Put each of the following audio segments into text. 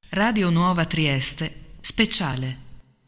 Radio Nuova Trieste, speciale.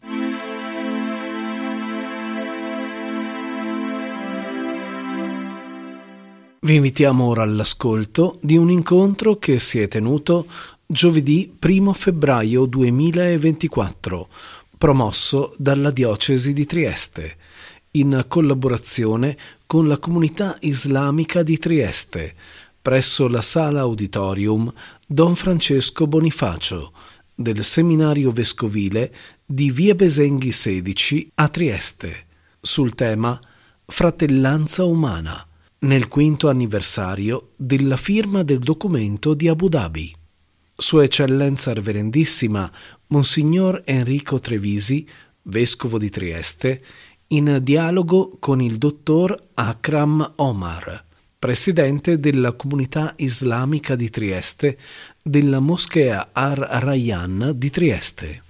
Vi invitiamo ora all'ascolto di un incontro che si è tenuto giovedì 1 febbraio 2024, promosso dalla Diocesi di Trieste, in collaborazione con la Comunità Islamica di Trieste, presso la Sala Auditorium Don Francesco Bonifacio del Seminario Vescovile di Via Besenghi 16 a Trieste, sul tema Fratellanza umana, nel 5° anniversario della firma del documento di Abu Dhabi. Sua Eccellenza Reverendissima Monsignor Enrico Trevisi, Vescovo di Trieste, in dialogo con il dottor Akram Omar, Presidente della Comunità Islamica di Trieste della Moschea Ar-Rayyan di Trieste.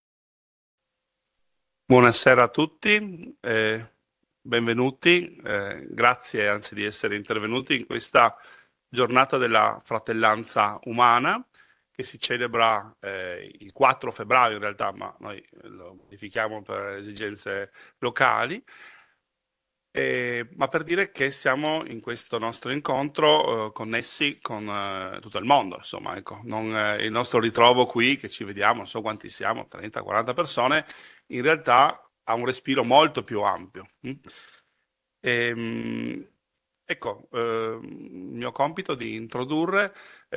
Buonasera a tutti, benvenuti, grazie anzi di essere intervenuti in questa giornata della fratellanza umana che si celebra il 4 febbraio in realtà, ma noi lo modifichiamo per esigenze locali. Ma per dire che siamo in questo nostro incontro connessi con tutto il mondo, insomma, ecco, il nostro ritrovo qui, che ci vediamo, non so quanti siamo, 30-40 persone, in realtà ha un respiro molto più ampio. Ecco, il mio compito di introdurre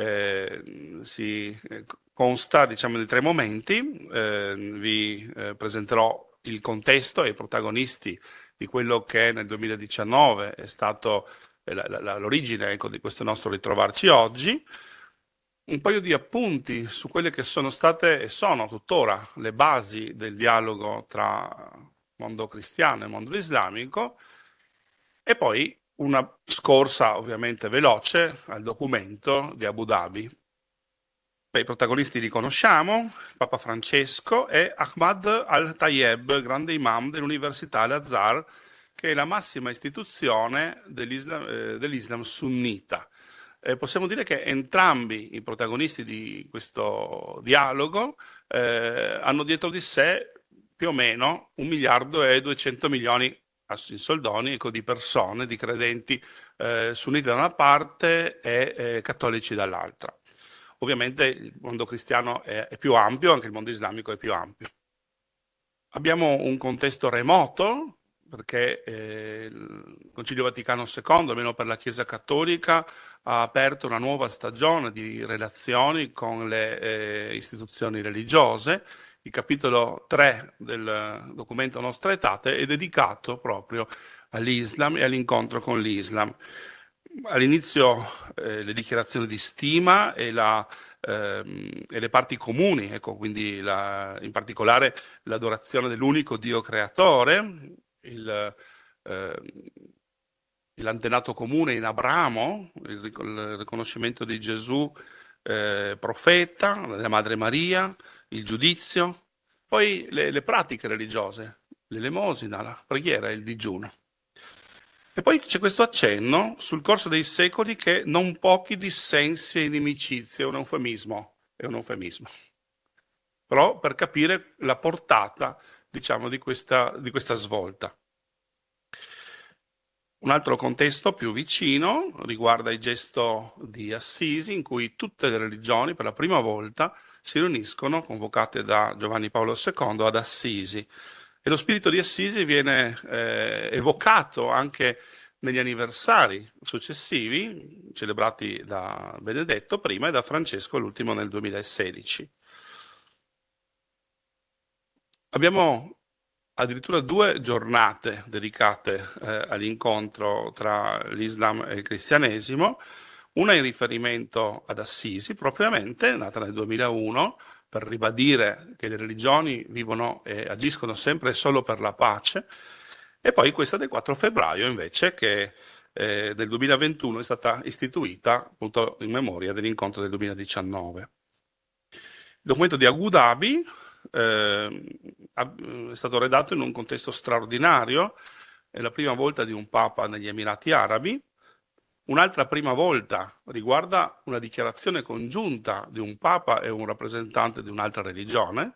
consta, diciamo, di 3 momenti. Vi presenterò il contesto e i protagonisti di quello che nel 2019 è stato l'origine, ecco, di questo nostro ritrovarci oggi, un paio di appunti su quelle che sono state e sono tuttora le basi del dialogo tra mondo cristiano e mondo islamico, e poi una scorsa ovviamente veloce al documento di Abu Dhabi. I protagonisti li conosciamo: Papa Francesco e Ahmad al-Tayeb, grande imam dell'Università Al-Azhar, che è la massima istituzione dell'Islam sunnita. Possiamo dire che entrambi i protagonisti di questo dialogo hanno dietro di sé più o meno 1.200.000.000 in soldoni, ecco, di persone, di credenti sunniti da una parte e cattolici dall'altra. Ovviamente il mondo cristiano è più ampio, anche il mondo islamico è più ampio. Abbiamo un contesto remoto, perché il Concilio Vaticano II, almeno per la Chiesa Cattolica, ha aperto una nuova stagione di relazioni con le istituzioni religiose. Il capitolo 3 del documento Nostra Aetate è dedicato proprio all'Islam e all'incontro con l'Islam. All'inizio le dichiarazioni di stima e le parti comuni, ecco, quindi in particolare l'adorazione dell'unico Dio creatore, l'antenato comune in Abramo, il riconoscimento di Gesù profeta, della Madre Maria, il giudizio, poi le pratiche religiose, l'elemosina, la preghiera e il digiuno. E poi c'è questo accenno sul corso dei secoli che non pochi dissensi e inimicizie, è un eufemismo, però per capire la portata, diciamo, di questa svolta. Un altro contesto più vicino riguarda il gesto di Assisi, in cui tutte le religioni per la prima volta si riuniscono, convocate da Giovanni Paolo II, ad Assisi. E lo spirito di Assisi viene evocato anche negli anniversari successivi, celebrati da Benedetto prima e da Francesco l'ultimo nel 2016. Abbiamo addirittura 2 giornate dedicate all'incontro tra l'Islam e il cristianesimo, una in riferimento ad Assisi, propriamente, nata nel 2001, per ribadire che le religioni vivono e agiscono sempre e solo per la pace, e poi questa del 4 febbraio invece, che del 2021 è stata istituita appunto in memoria dell'incontro del 2019. Il documento di Abu Dhabi è stato redatto in un contesto straordinario, è la prima volta di un Papa negli Emirati Arabi, Un'altra prima volta riguarda una dichiarazione congiunta di un papa e un rappresentante di un'altra religione.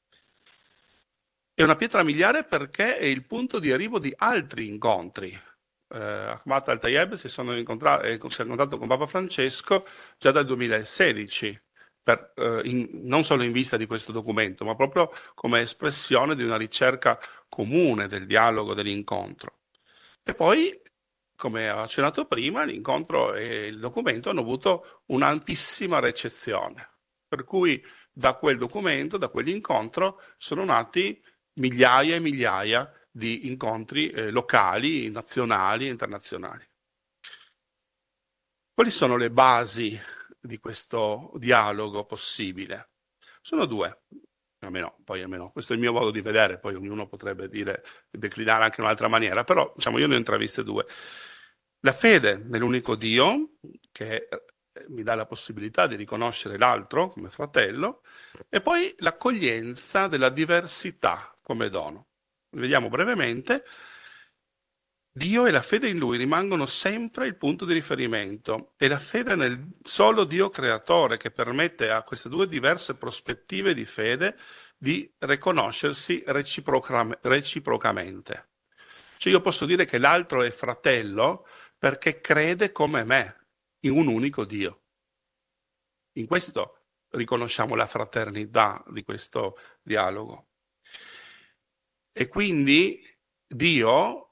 È una pietra miliare perché è il punto di arrivo di altri incontri. Ahmad Al-Tayeb si è incontrato con Papa Francesco già dal 2016, non solo in vista di questo documento, ma proprio come espressione di una ricerca comune del dialogo, dell'incontro. E poi, come ho accennato prima, l'incontro e il documento hanno avuto un'ampissima ricezione, per cui da quel documento, da quell'incontro, sono nati migliaia e migliaia di incontri locali, nazionali e internazionali. Quali sono le basi di questo dialogo possibile? Sono due, almeno, questo è il mio modo di vedere, poi ognuno potrebbe declinare anche in un'altra maniera, però diciamo, io ne ho intraviste due. La fede nell'unico Dio, che mi dà la possibilità di riconoscere l'altro come fratello, e poi l'accoglienza della diversità come dono. Vediamo brevemente. Dio e la fede in Lui rimangono sempre il punto di riferimento, e la fede nel solo Dio creatore, che permette a queste due diverse prospettive di fede di riconoscersi reciprocamente. Cioè io posso dire che l'altro è fratello perché crede come me in un unico Dio. In questo riconosciamo la fraternità di questo dialogo. E quindi Dio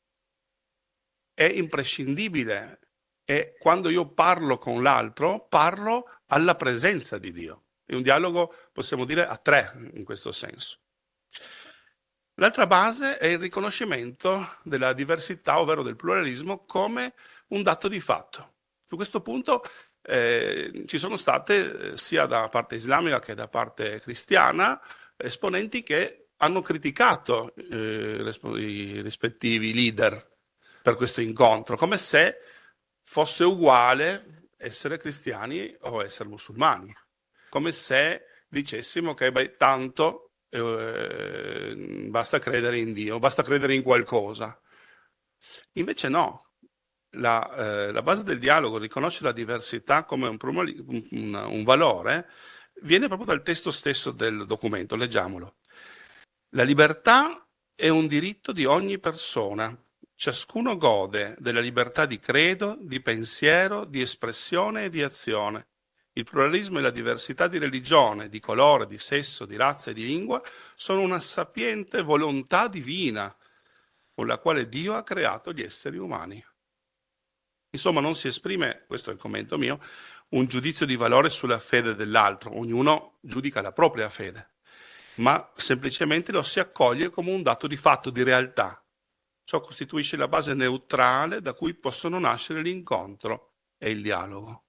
è imprescindibile, e quando io parlo con l'altro, parlo alla presenza di Dio. È un dialogo, possiamo dire, a tre in questo senso. L'altra base è il riconoscimento della diversità, ovvero del pluralismo, come un dato di fatto. Su questo punto ci sono state, sia da parte islamica che da parte cristiana, esponenti che hanno criticato i rispettivi leader per questo incontro, come se fosse uguale essere cristiani o essere musulmani, come se dicessimo che tanto basta credere in Dio, basta credere in qualcosa. Invece no. La base del dialogo, riconoscere la diversità come un valore, viene proprio dal testo stesso del documento. Leggiamolo. La libertà è un diritto di ogni persona. Ciascuno gode della libertà di credo, di pensiero, di espressione e di azione. Il pluralismo e la diversità di religione, di colore, di sesso, di razza e di lingua sono una sapiente volontà divina con la quale Dio ha creato gli esseri umani. Insomma, non si esprime, questo è il commento mio, un giudizio di valore sulla fede dell'altro. Ognuno giudica la propria fede, ma semplicemente lo si accoglie come un dato di fatto, di realtà. Ciò costituisce la base neutrale da cui possono nascere l'incontro e il dialogo.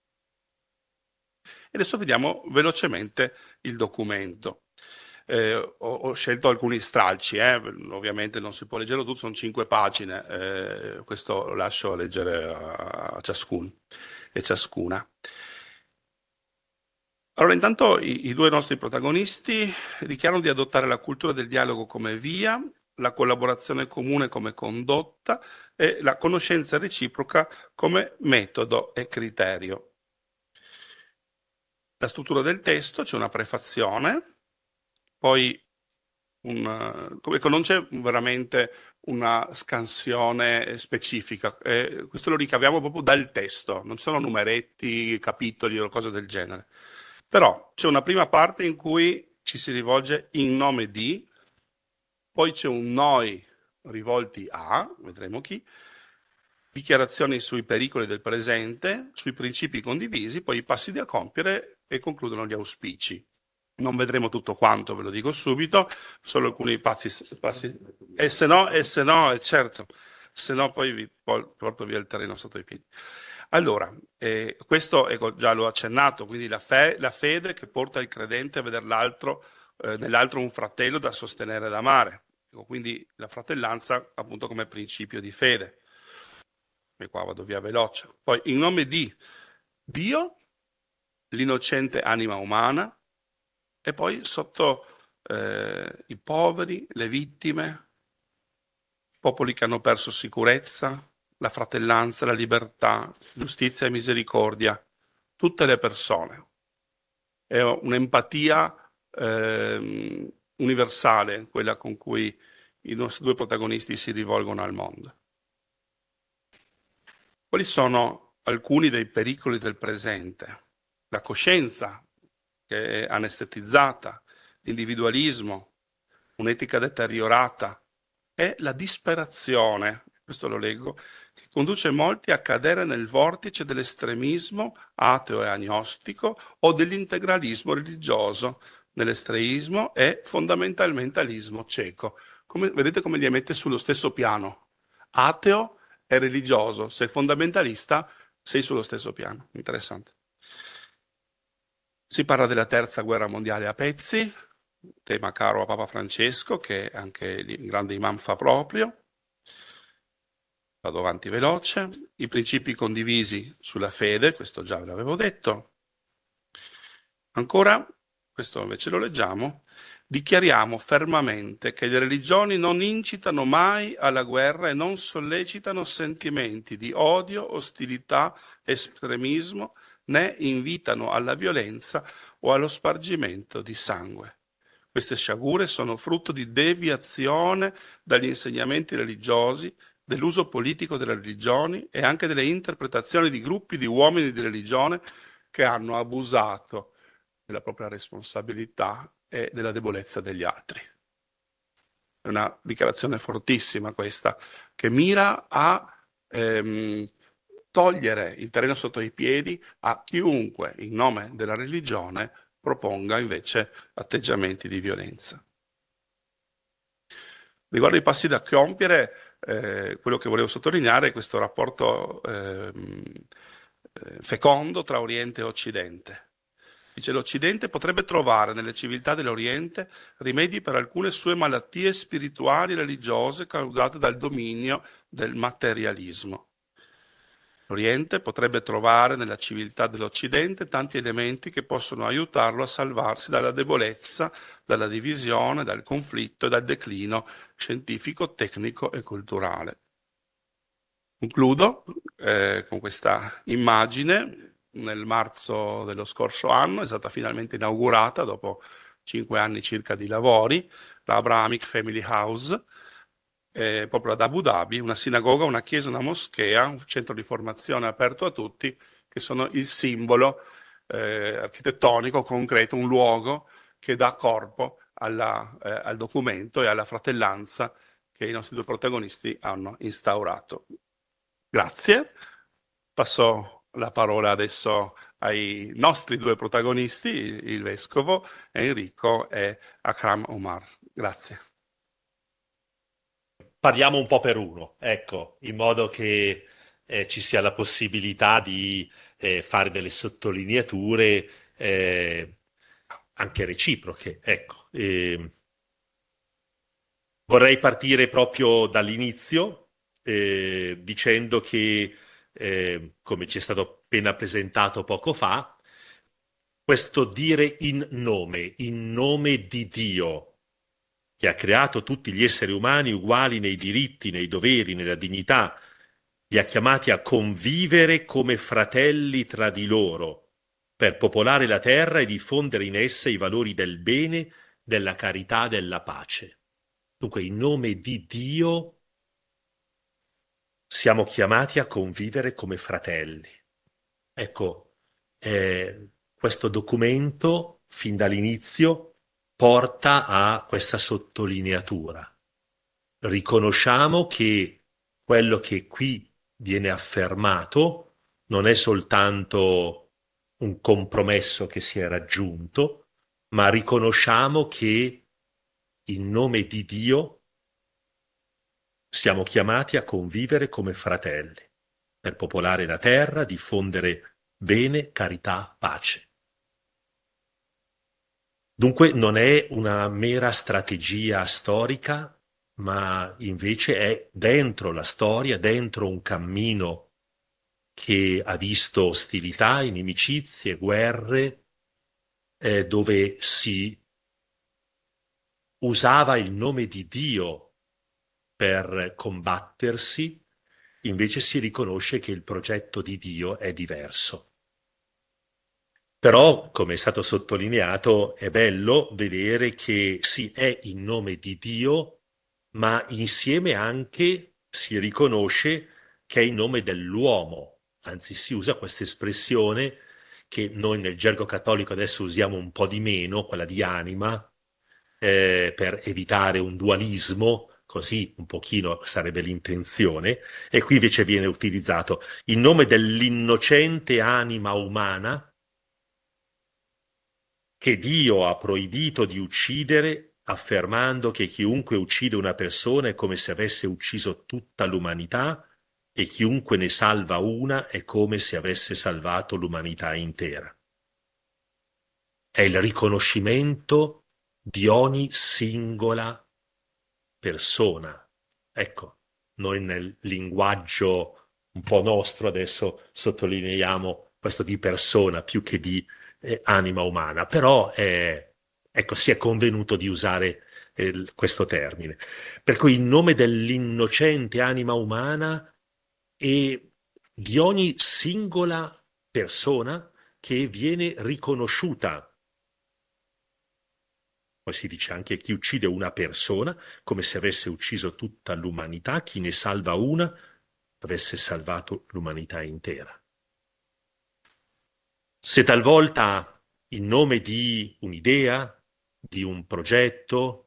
E adesso vediamo velocemente il documento. Ho scelto alcuni stralci, ovviamente non si può leggerlo tutto, sono 5 pagine, questo lo lascio leggere a ciascuno e ciascuna. Allora, intanto i due nostri protagonisti dichiarano di adottare la cultura del dialogo come via, la collaborazione comune come condotta e la conoscenza reciproca come metodo e criterio. La struttura del testo, c'è una prefazione, poi non c'è veramente una scansione specifica, questo lo ricaviamo proprio dal testo, non sono numeretti, capitoli o cose del genere. Però c'è una prima parte in cui ci si rivolge in nome di, poi c'è un noi rivolti a, vedremo chi, dichiarazioni sui pericoli del presente, sui principi condivisi, poi i passi da compiere e concludono gli auspici. Non vedremo tutto quanto, ve lo dico subito, solo alcuni passi. E se no, certo, se no poi vi porto via il terreno sotto i piedi. Allora, questo già l'ho accennato, quindi la fede che porta il credente a vedere nell'altro un fratello da sostenere e da amare. Quindi la fratellanza appunto come principio di fede. E qua vado via veloce. Poi in nome di Dio, l'innocente anima umana, e poi sotto i poveri, le vittime, popoli che hanno perso sicurezza, la fratellanza, la libertà, giustizia e misericordia, tutte le persone. È un'empatia universale quella con cui i nostri due protagonisti si rivolgono al mondo. Quali sono alcuni dei pericoli del presente? La coscienza che è anestetizzata, l'individualismo, un'etica deteriorata e la disperazione, questo lo leggo, che conduce molti a cadere nel vortice dell'estremismo ateo e agnostico o dell'integralismo religioso, nell'estreismo e fondamentalismo cieco. Vedete come li mette sullo stesso piano? Ateo e religioso. Sei fondamentalista, sei sullo stesso piano. Interessante. Si parla della terza guerra mondiale a pezzi, tema caro a Papa Francesco, che anche il grande imam fa proprio. Vado avanti veloce. I principi condivisi sulla fede, questo già ve l'avevo detto. Ancora, questo invece lo leggiamo, dichiariamo fermamente che le religioni non incitano mai alla guerra e non sollecitano sentimenti di odio, ostilità, estremismo, né invitano alla violenza o allo spargimento di sangue. Queste sciagure sono frutto di deviazione dagli insegnamenti religiosi, dell'uso politico delle religioni e anche delle interpretazioni di gruppi di uomini di religione che hanno abusato della propria responsabilità e della debolezza degli altri. È una dichiarazione fortissima questa, che mira a togliere il terreno sotto i piedi a chiunque, in nome della religione, proponga invece atteggiamenti di violenza. Riguardo ai passi da compiere, quello che volevo sottolineare è questo rapporto fecondo tra Oriente e Occidente. Dice: l'Occidente potrebbe trovare nelle civiltà dell'Oriente rimedi per alcune sue malattie spirituali e religiose causate dal dominio del materialismo. L'Oriente potrebbe trovare nella civiltà dell'Occidente tanti elementi che possono aiutarlo a salvarsi dalla debolezza, dalla divisione, dal conflitto e dal declino scientifico, tecnico e culturale. Concludo con questa immagine. Nel marzo dello scorso anno è stata finalmente inaugurata, dopo 5 anni circa di lavori, la Abrahamic Family House, proprio ad Abu Dhabi, una sinagoga, una chiesa, una moschea, un centro di formazione aperto a tutti, che sono il simbolo architettonico, concreto, un luogo che dà corpo al documento e alla fratellanza che i nostri due protagonisti hanno instaurato. Grazie. Passo la parola adesso ai nostri due protagonisti, il vescovo Enrico e Akram Omar. Grazie. Parliamo un po' per uno, ecco, in modo che ci sia la possibilità di fare delle sottolineature anche reciproche, ecco. Vorrei partire proprio dall'inizio dicendo che come ci è stato appena presentato poco fa, questo dire in nome di Dio, che ha creato tutti gli esseri umani uguali nei diritti, nei doveri, nella dignità, li ha chiamati a convivere come fratelli tra di loro, per popolare la terra e diffondere in essa i valori del bene, della carità, della pace. Dunque, in nome di Dio siamo chiamati a convivere come fratelli. Ecco, questo documento, fin dall'inizio, porta a questa sottolineatura. Riconosciamo che quello che qui viene affermato non è soltanto un compromesso che si è raggiunto, ma riconosciamo che in nome di Dio siamo chiamati a convivere come fratelli, per popolare la terra, diffondere bene, carità, pace. Dunque non è una mera strategia storica, ma invece è dentro la storia, dentro un cammino che ha visto ostilità, inimicizie, guerre, dove si usava il nome di Dio per combattersi invece si riconosce che il progetto di Dio è diverso. Però, come è stato sottolineato, è bello vedere che sì, è in nome di Dio, ma insieme anche si riconosce che è in nome dell'uomo. Anzi, si usa questa espressione che noi nel gergo cattolico adesso usiamo un po' di meno, quella di anima, per evitare un dualismo, così un pochino sarebbe l'intenzione, e qui invece viene utilizzato in nome dell'innocente anima umana che Dio ha proibito di uccidere, affermando che chiunque uccide una persona è come se avesse ucciso tutta l'umanità e chiunque ne salva una è come se avesse salvato l'umanità intera. È il riconoscimento di ogni singola persona. Ecco, noi nel linguaggio un po' nostro adesso sottolineiamo questo di persona più che di anima umana, però ecco, si è convenuto di usare questo termine. Per cui in nome dell'innocente anima umana e di ogni singola persona che viene riconosciuta. Poi si dice anche chi uccide una persona come se avesse ucciso tutta l'umanità, chi ne salva una avesse salvato l'umanità intera. Se talvolta in nome di un'idea, di un progetto,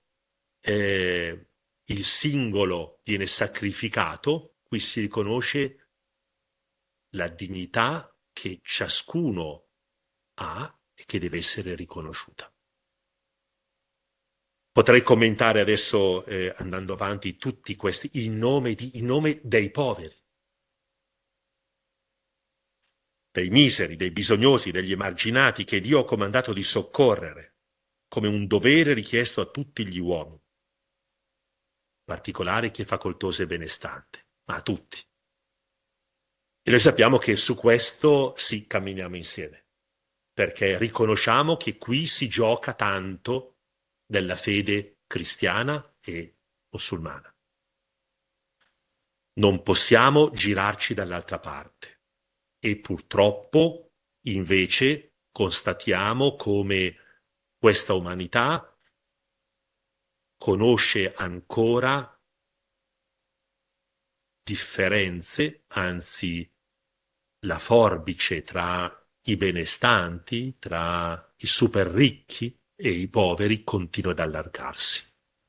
il singolo viene sacrificato, qui si riconosce la dignità che ciascuno ha e che deve essere riconosciuta. Potrei commentare adesso, andando avanti, tutti questi in nome dei poveri, dei miseri, dei bisognosi, degli emarginati che Dio ha comandato di soccorrere, come un dovere richiesto a tutti gli uomini, in particolare chi è facoltoso e benestante, ma a tutti. E noi sappiamo che su questo sì, camminiamo insieme, perché riconosciamo che qui si gioca tanto della fede cristiana e musulmana. Non possiamo girarci dall'altra parte e purtroppo invece constatiamo come questa umanità conosce ancora differenze, anzi la forbice tra i benestanti, tra i super ricchi e i poveri continua ad allargarsi.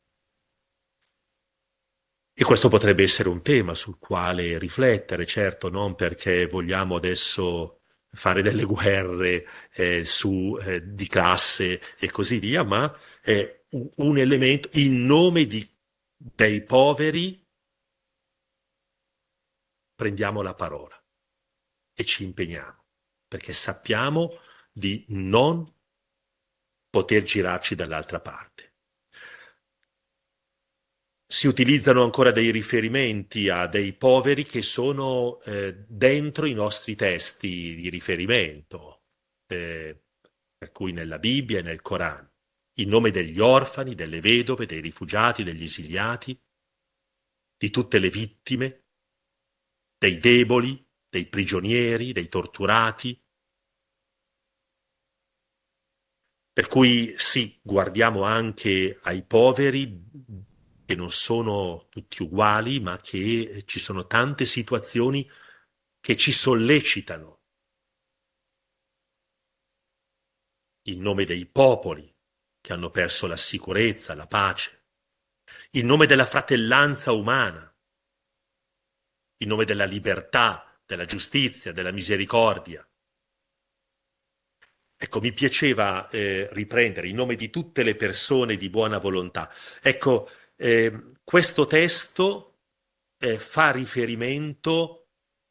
E questo potrebbe essere un tema sul quale riflettere, certo, non perché vogliamo adesso fare delle guerre di classe e così via, ma è un elemento in nome dei poveri. Prendiamo la parola e ci impegniamo, perché sappiamo di non poter girarci dall'altra parte. Si utilizzano ancora dei riferimenti a dei poveri che sono dentro i nostri testi di riferimento, per cui nella Bibbia e nel Corano, in nome degli orfani, delle vedove, dei rifugiati, degli esiliati, di tutte le vittime, dei deboli, dei prigionieri, dei torturati. Per cui sì, guardiamo anche ai poveri che non sono tutti uguali, ma che ci sono tante situazioni che ci sollecitano in nome dei popoli che hanno perso la sicurezza, la pace, in nome della fratellanza umana, in nome della libertà, della giustizia, della misericordia. Ecco, mi piaceva riprendere in nome di tutte le persone di buona volontà. Ecco, questo testo fa riferimento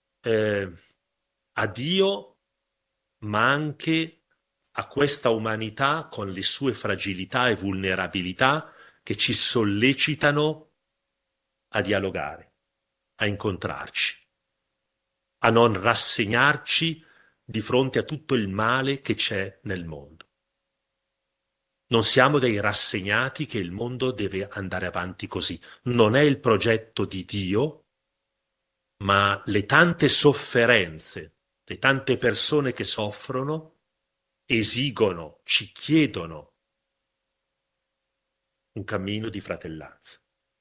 a Dio, ma anche a questa umanità con le sue fragilità e vulnerabilità che ci sollecitano a dialogare, a incontrarci, a non rassegnarci di fronte a tutto il male che c'è nel mondo. Non siamo dei rassegnati che il mondo deve andare avanti così. Non è il progetto di Dio ma le tante sofferenze, le tante persone che soffrono esigono, ci chiedono un cammino di fratellanza.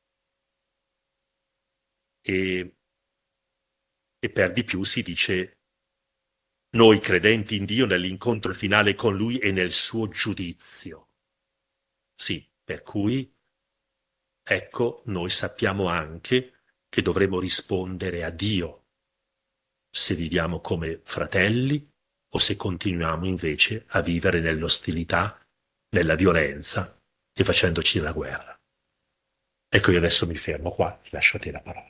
E per di più si dice: noi credenti in Dio nell'incontro finale con Lui e nel suo giudizio. Sì, per cui, ecco, noi sappiamo anche che dovremo rispondere a Dio se viviamo come fratelli o se continuiamo invece a vivere nell'ostilità, nella violenza e facendoci la guerra. Ecco, io adesso mi fermo qua, ti lascio a te la parola.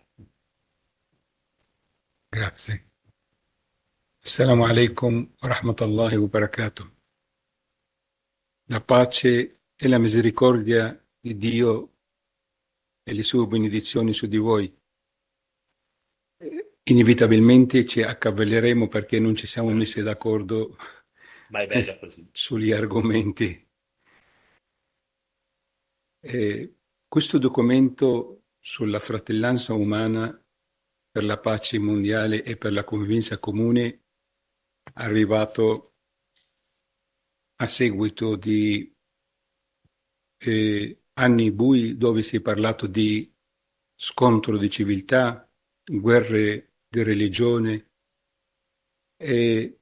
Grazie. Assalamu alaikum wa rahmatullahi wa barakatuh. La pace e la misericordia di Dio e le sue benedizioni su di voi. Inevitabilmente ci accavalleremo perché non ci siamo messi d'accordo Ma è bella così. sugli argomenti. Questo documento sulla fratellanza umana per la pace mondiale e per la convivenza comune è arrivato a seguito di anni bui dove si è parlato di scontro di civiltà, guerre di religione, e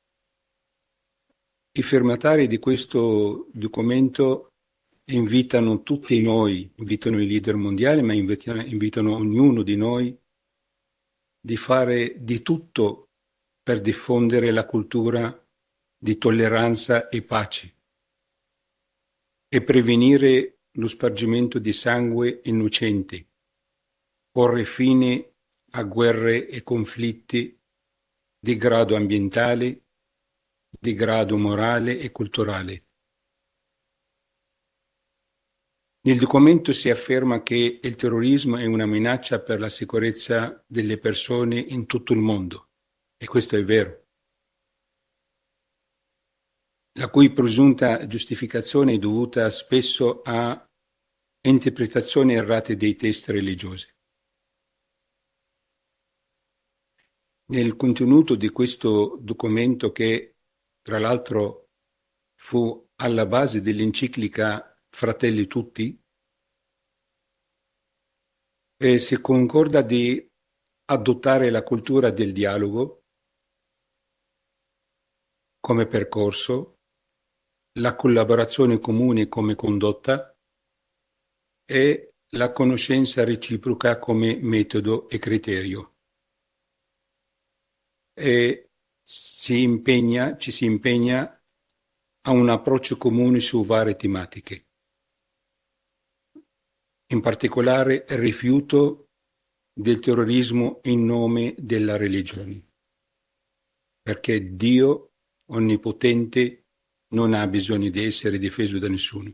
i firmatari di questo documento invitano tutti noi, invitano i leader mondiali, ma invitano ognuno di noi di fare di tutto per diffondere la cultura di tolleranza e pace e prevenire lo spargimento di sangue innocente, porre fine a guerre e conflitti di grado ambientale, di grado morale e culturale. Nel documento si afferma che il terrorismo è una minaccia per la sicurezza delle persone in tutto il mondo, e questo è vero, la cui presunta giustificazione è dovuta spesso a interpretazioni errate dei testi religiosi. Nel contenuto di questo documento, che tra l'altro fu alla base dell'enciclica Fratelli Tutti, si concorda di adottare la cultura del dialogo come percorso, la collaborazione comune come condotta e la conoscenza reciproca come metodo e criterio. E ci si impegna a un approccio comune su varie tematiche. In particolare il rifiuto del terrorismo in nome della religione, perché Dio onnipotente non ha bisogno di essere difeso da nessuno.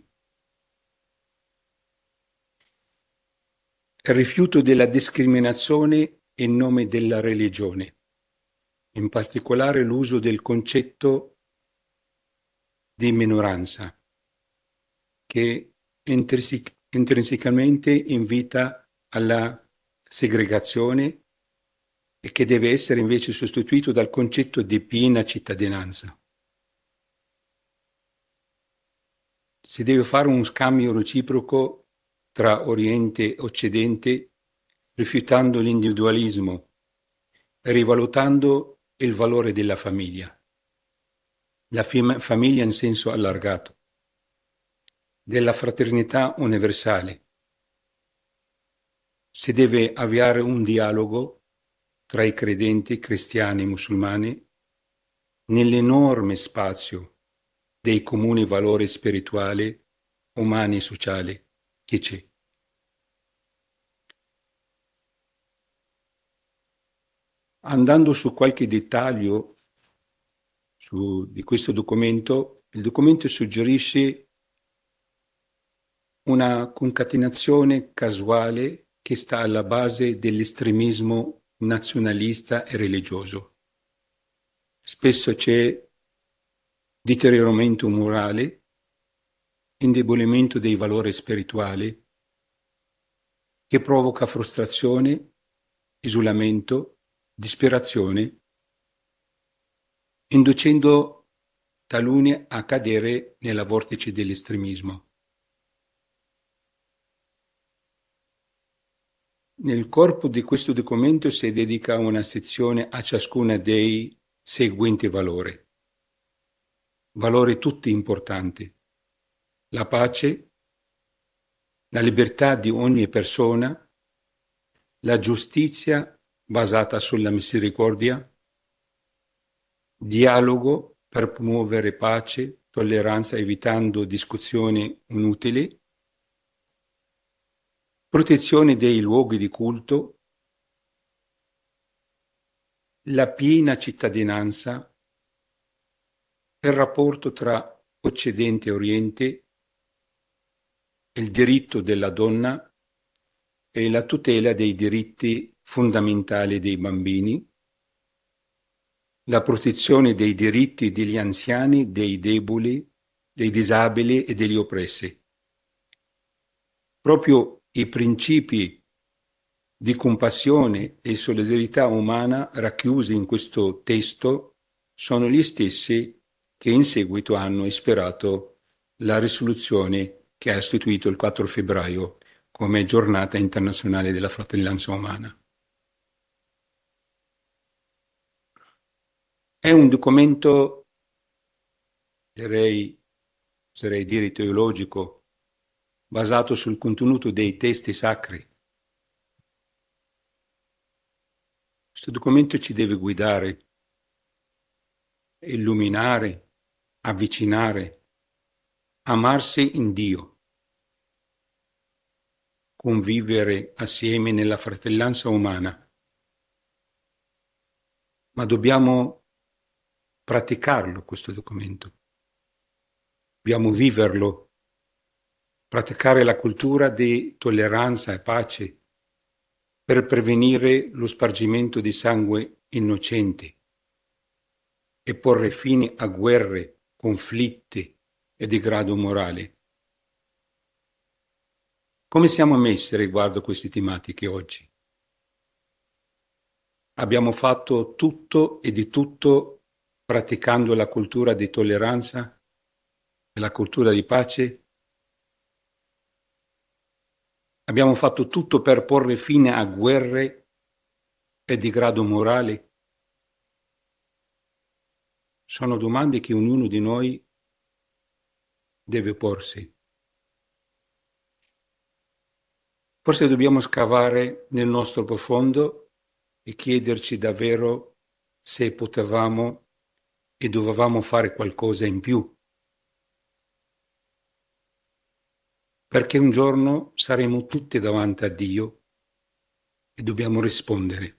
Il rifiuto della discriminazione in nome della religione, in particolare l'uso del concetto di minoranza, che intrinsecamente invita alla segregazione e che deve essere invece sostituito dal concetto di piena cittadinanza. Si deve fare un scambio reciproco tra Oriente e Occidente, rifiutando l'individualismo e rivalutando il valore della famiglia, la famiglia in senso allargato, della fraternità universale. Si deve avviare un dialogo tra i credenti cristiani e musulmani nell'enorme spazio dei comuni valori spirituali, umani e sociali che c'è. Andando su qualche dettaglio di questo documento, il documento suggerisce una concatenazione casuale che sta alla base dell'estremismo nazionalista e religioso. Spesso c'è deterioramento morale, indebolimento dei valori spirituali, che provoca frustrazione isolamento, disperazione, inducendo taluni a cadere nella vortice dell'estremismo. Nel corpo di questo documento si dedica una sezione a ciascuna dei seguenti valori. Valori tutti importanti: la pace, la libertà di ogni persona, la giustizia basata sulla misericordia, dialogo per promuovere pace, tolleranza evitando discussioni inutili, protezione dei luoghi di culto, la piena cittadinanza, il rapporto tra Occidente e Oriente, il diritto della donna e la tutela dei diritti fondamentali dei bambini, la protezione dei diritti degli anziani, dei deboli, dei disabili e degli oppressi. Proprio i principi di compassione e solidarietà umana racchiusi in questo testo sono gli stessi che in seguito hanno ispirato la risoluzione che ha istituito il 4 febbraio come giornata internazionale della fratellanza umana. È un documento, oserei dire teologico, basato sul contenuto dei testi sacri. Questo documento ci deve guidare, illuminare, avvicinare, amarsi in Dio, convivere assieme nella fratellanza umana. Ma dobbiamo praticarlo questo documento. Dobbiamo viverlo, praticare la cultura di tolleranza e pace per prevenire lo spargimento di sangue innocente e porre fine a guerre, conflitti e degrado morale. Come siamo messi riguardo a queste tematiche oggi? Abbiamo fatto tutto e di tutto praticando la cultura di tolleranza e la cultura di pace? Abbiamo fatto tutto per porre fine a guerre e degrado morale? Sono domande che ognuno di noi deve porsi. Forse dobbiamo scavare nel nostro profondo e chiederci davvero se potevamo e dovevamo fare qualcosa in più. Perché un giorno saremo tutti davanti a Dio e dobbiamo rispondere.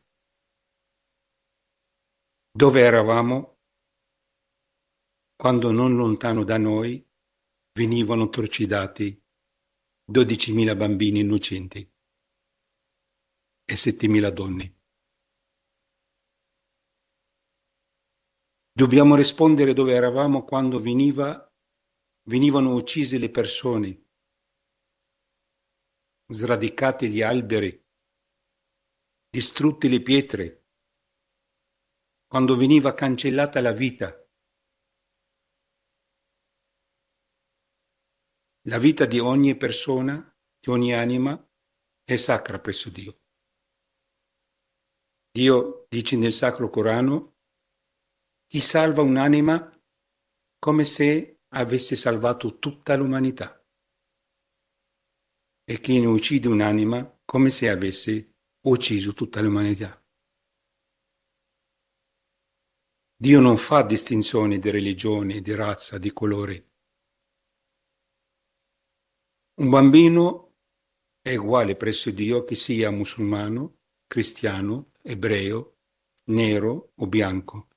Dove eravamo quando non lontano da noi venivano trucidati 12.000 bambini innocenti e 7.000 donne? Dobbiamo rispondere dove eravamo quando venivano uccise le persone, sradicati gli alberi, distrutte le pietre, quando veniva cancellata la vita. La vita di ogni persona, di ogni anima, è sacra presso Dio. Dio dice nel Sacro Corano: chi salva un'anima come se avesse salvato tutta l'umanità, e chi ne uccide un'anima come se avesse ucciso tutta l'umanità. Dio non fa distinzioni di religione, di razza, di colore. Un bambino è uguale presso Dio che sia musulmano, cristiano, ebreo, nero o bianco.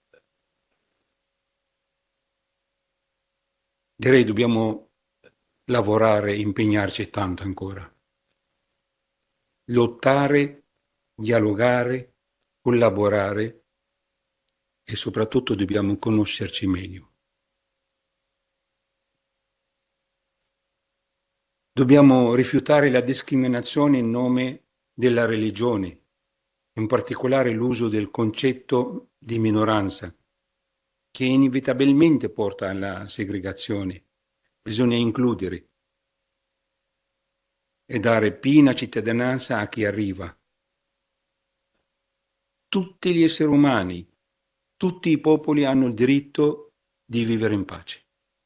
Direi dobbiamo lavorare e impegnarci tanto ancora. Lottare, dialogare, collaborare e soprattutto dobbiamo conoscerci meglio. Dobbiamo rifiutare la discriminazione in nome della religione, in particolare l'uso del concetto di minoranza, che inevitabilmente porta alla segregazione. Bisogna includere e dare piena cittadinanza a chi arriva. Tutti gli esseri umani, tutti i popoli hanno il diritto di vivere in pace.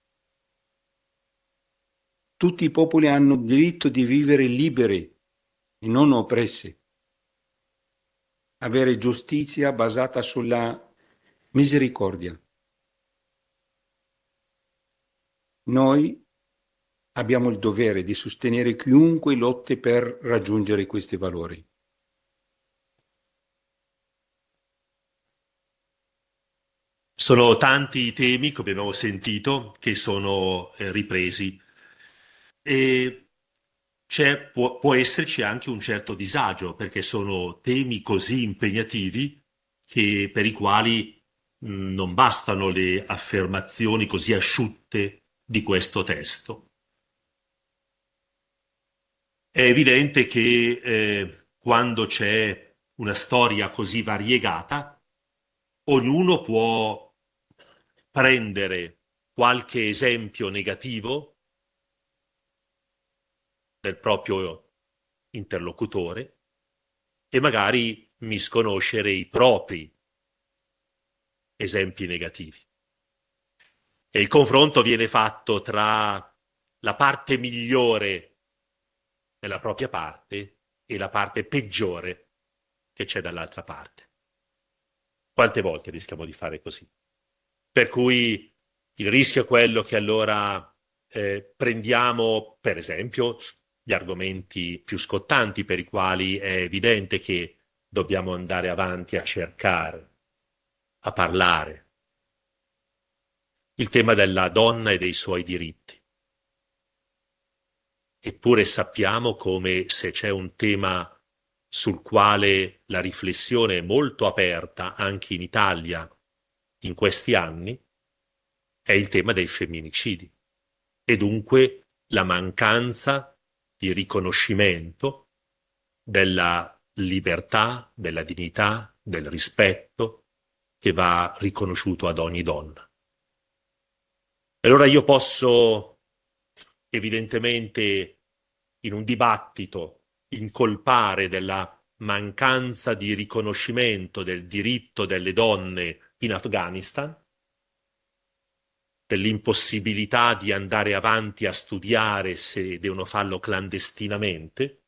Tutti i popoli hanno il diritto di vivere liberi e non oppressi. Avere giustizia basata sulla misericordia. Noi abbiamo il dovere di sostenere chiunque lotti per raggiungere questi valori. Sono tanti i temi, come abbiamo sentito, che sono ripresi e può esserci anche un certo disagio, perché sono temi così impegnativi per i quali non bastano le affermazioni così asciutte di questo testo. È evidente che quando c'è una storia così variegata, ognuno può prendere qualche esempio negativo del proprio interlocutore e magari misconoscere i propri esempi negativi. E il confronto viene fatto tra la parte migliore della propria parte e la parte peggiore che c'è dall'altra parte. Quante volte rischiamo di fare così? Per cui il rischio è quello che allora prendiamo, per esempio, gli argomenti più scottanti per i quali è evidente che dobbiamo andare avanti a cercare, a parlare. Il tema della donna e dei suoi diritti. Eppure sappiamo come, se c'è un tema sul quale la riflessione è molto aperta anche in Italia in questi anni, è il tema dei femminicidi e dunque la mancanza di riconoscimento della libertà, della dignità, del rispetto che va riconosciuto ad ogni donna. Allora io posso evidentemente in un dibattito incolpare della mancanza di riconoscimento del diritto delle donne in Afghanistan, dell'impossibilità di andare avanti a studiare se devono farlo clandestinamente,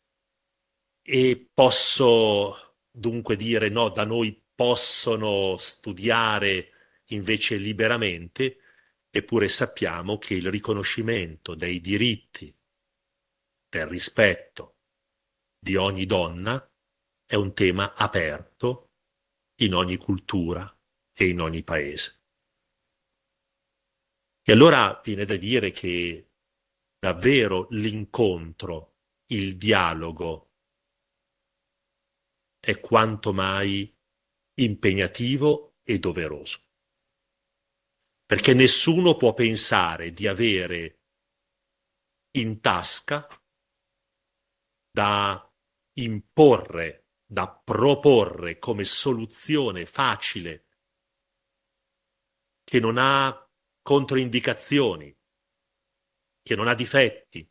e posso dunque dire no, da noi possono studiare invece liberamente, eppure sappiamo che il riconoscimento dei diritti, del rispetto di ogni donna è un tema aperto in ogni cultura e in ogni paese. E allora viene da dire che davvero l'incontro, il dialogo è quanto mai impegnativo e doveroso. Perché nessuno può pensare di avere in tasca da imporre, da proporre come soluzione facile, che non ha controindicazioni, che non ha difetti.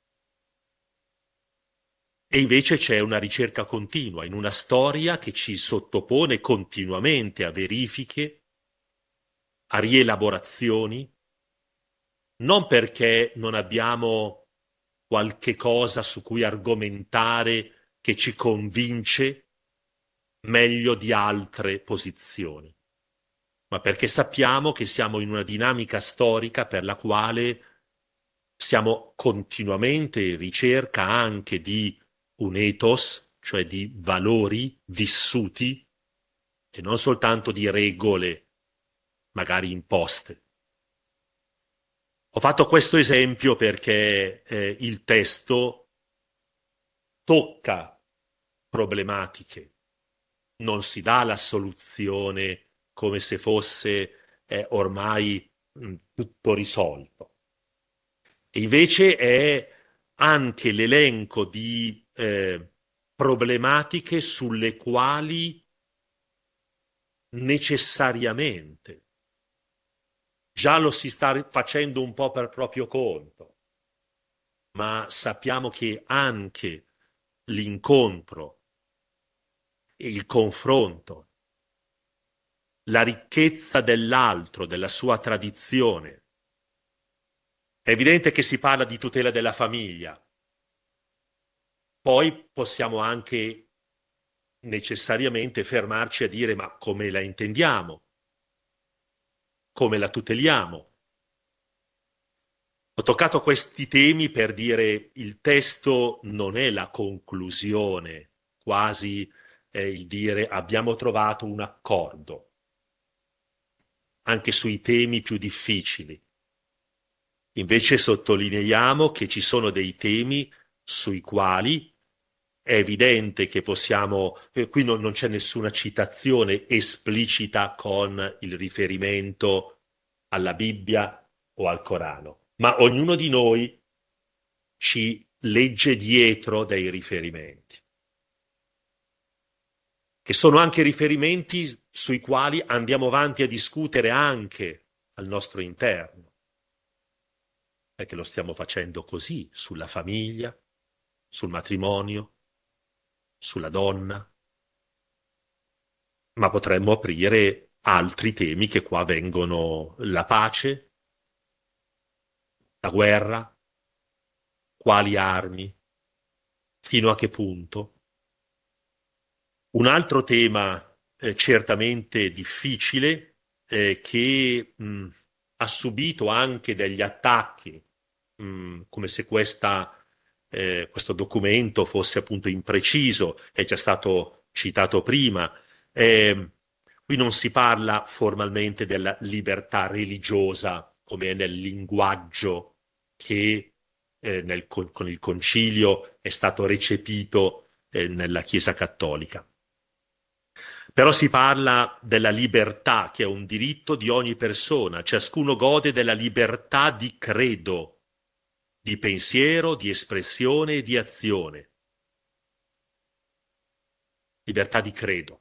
E invece c'è una ricerca continua in una storia che ci sottopone continuamente a verifiche, a rielaborazioni, non perché non abbiamo qualche cosa su cui argomentare che ci convince meglio di altre posizioni, ma perché sappiamo che siamo in una dinamica storica per la quale siamo continuamente in ricerca anche di un ethos, cioè di valori vissuti e non soltanto di regole magari imposte. Ho fatto questo esempio perché il testo tocca problematiche, non si dà la soluzione come se fosse ormai tutto risolto. E invece è anche l'elenco di problematiche sulle quali necessariamente già lo si sta facendo un po' per proprio conto, ma sappiamo che anche l'incontro e il confronto, la ricchezza dell'altro, della sua tradizione. È evidente che si parla di tutela della famiglia. Poi possiamo anche necessariamente fermarci a dire: ma come la intendiamo? Come la tuteliamo? Ho toccato questi temi per dire il testo non è la conclusione, quasi il dire abbiamo trovato un accordo, anche sui temi più difficili. Invece sottolineiamo che ci sono dei temi sui quali è evidente che possiamo, qui non c'è nessuna citazione esplicita con il riferimento alla Bibbia o al Corano, ma ognuno di noi ci legge dietro dei riferimenti, che sono anche riferimenti sui quali andiamo avanti a discutere anche al nostro interno, perché lo stiamo facendo così, sulla famiglia, sul matrimonio, sulla donna, ma potremmo aprire altri temi che qua vengono: la pace, la guerra, quali armi, fino a che punto. Un altro tema certamente difficile che ha subito anche degli attacchi, come se questo documento fosse appunto impreciso, è già stato citato prima. Qui non si parla formalmente della libertà religiosa come è nel linguaggio che con il concilio è stato recepito nella Chiesa cattolica. Però si parla della libertà, che è un diritto di ogni persona. Ciascuno gode della libertà di credo, di pensiero, di espressione e di azione. Libertà di credo.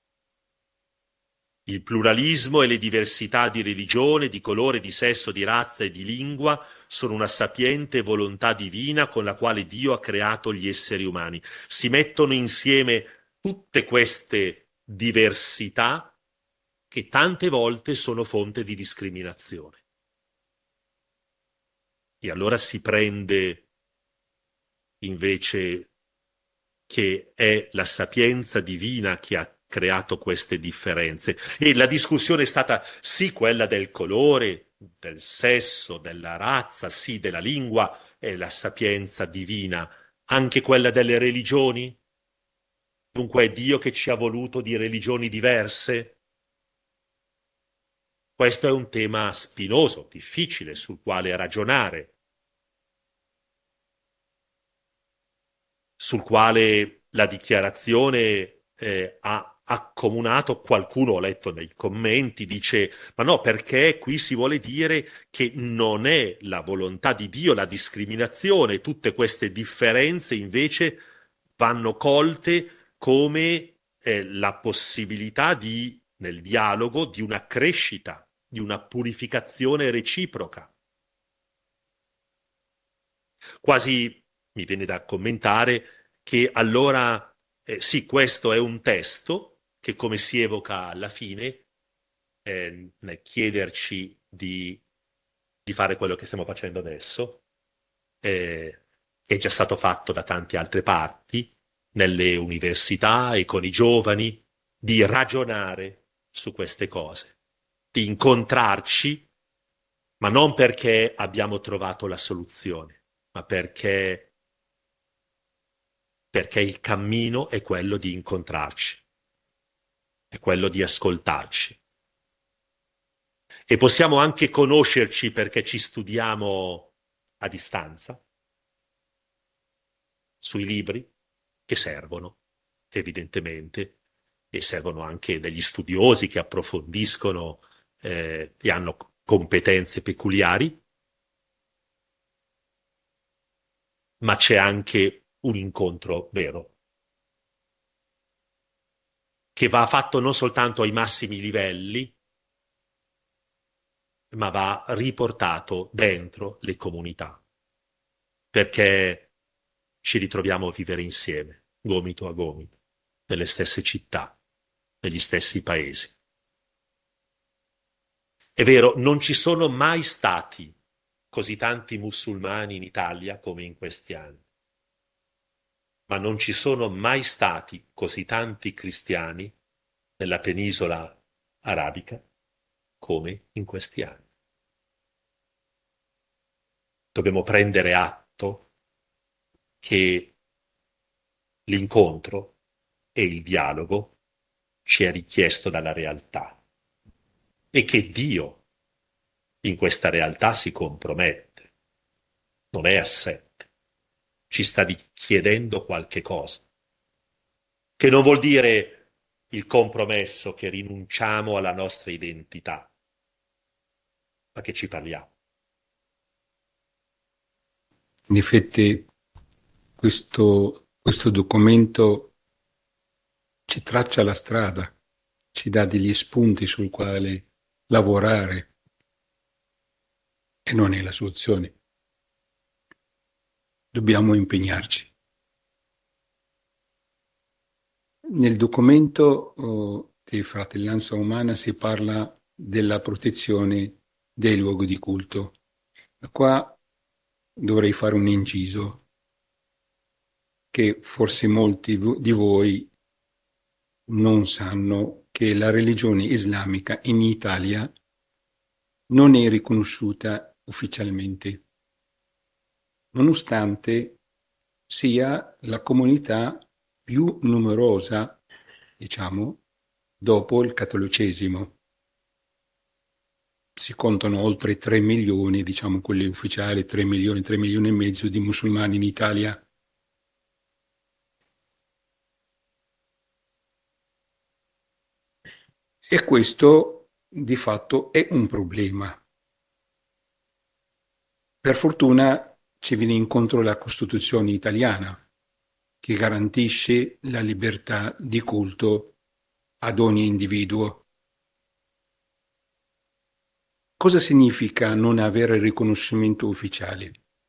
Il pluralismo e le diversità di religione, di colore, di sesso, di razza e di lingua sono una sapiente volontà divina con la quale Dio ha creato gli esseri umani. Si mettono insieme tutte queste diversità che tante volte sono fonte di discriminazione. E allora si prende invece che è la sapienza divina che ha creato queste differenze. E la discussione è stata sì quella del colore, del sesso, della razza, sì della lingua, è la sapienza divina, anche quella delle religioni. Dunque è Dio che ci ha voluto di religioni diverse? Questo è un tema spinoso, difficile, sul quale ragionare, sul quale la dichiarazione ha accomunato. Qualcuno, ho letto nei commenti, dice: ma no, perché qui si vuole dire che non è la volontà di Dio la discriminazione, tutte queste differenze invece vanno colte come la possibilità nel dialogo, di una crescita, di una purificazione reciproca. Quasi mi viene da commentare che allora sì, questo è un testo che, come si evoca alla fine, nel chiederci di fare quello che stiamo facendo adesso, è già stato fatto da tante altre parti, nelle università e con i giovani, di ragionare su queste cose, di incontrarci, ma non perché abbiamo trovato la soluzione, ma perché il cammino è quello di incontrarci, è quello di ascoltarci. E possiamo anche conoscerci perché ci studiamo a distanza, sui libri, che servono, evidentemente, e servono anche degli studiosi che approfondiscono e hanno competenze peculiari, ma c'è anche un incontro vero, che va fatto non soltanto ai massimi livelli, ma va riportato dentro le comunità, perché ci ritroviamo a vivere insieme, gomito a gomito, nelle stesse città, negli stessi paesi. È vero, non ci sono mai stati così tanti musulmani in Italia come in questi anni, ma non ci sono mai stati così tanti cristiani nella penisola arabica come in questi anni. Dobbiamo prendere atto che l'incontro e il dialogo ci è richiesto dalla realtà e che Dio in questa realtà si compromette, non è assente, ci sta chiedendo qualche cosa, che non vuol dire il compromesso che rinunciamo alla nostra identità, ma che ci parliamo. In effetti questo documento ci traccia la strada, ci dà degli spunti sul quale lavorare e non è la soluzione. Dobbiamo impegnarci. Nel documento di Fratellanza Umana si parla della protezione dei luoghi di culto. Qua dovrei fare un inciso che forse molti di voi non sanno che la religione islamica in Italia non è riconosciuta ufficialmente, nonostante sia la comunità più numerosa, diciamo, dopo il cattolicesimo. Si contano oltre 3 milioni, diciamo quelli ufficiali, 3 milioni e mezzo di musulmani in Italia. E questo di fatto è un problema. Per fortuna ci viene incontro la Costituzione italiana, che garantisce la libertà di culto ad ogni individuo. Cosa significa non avere riconoscimento ufficiale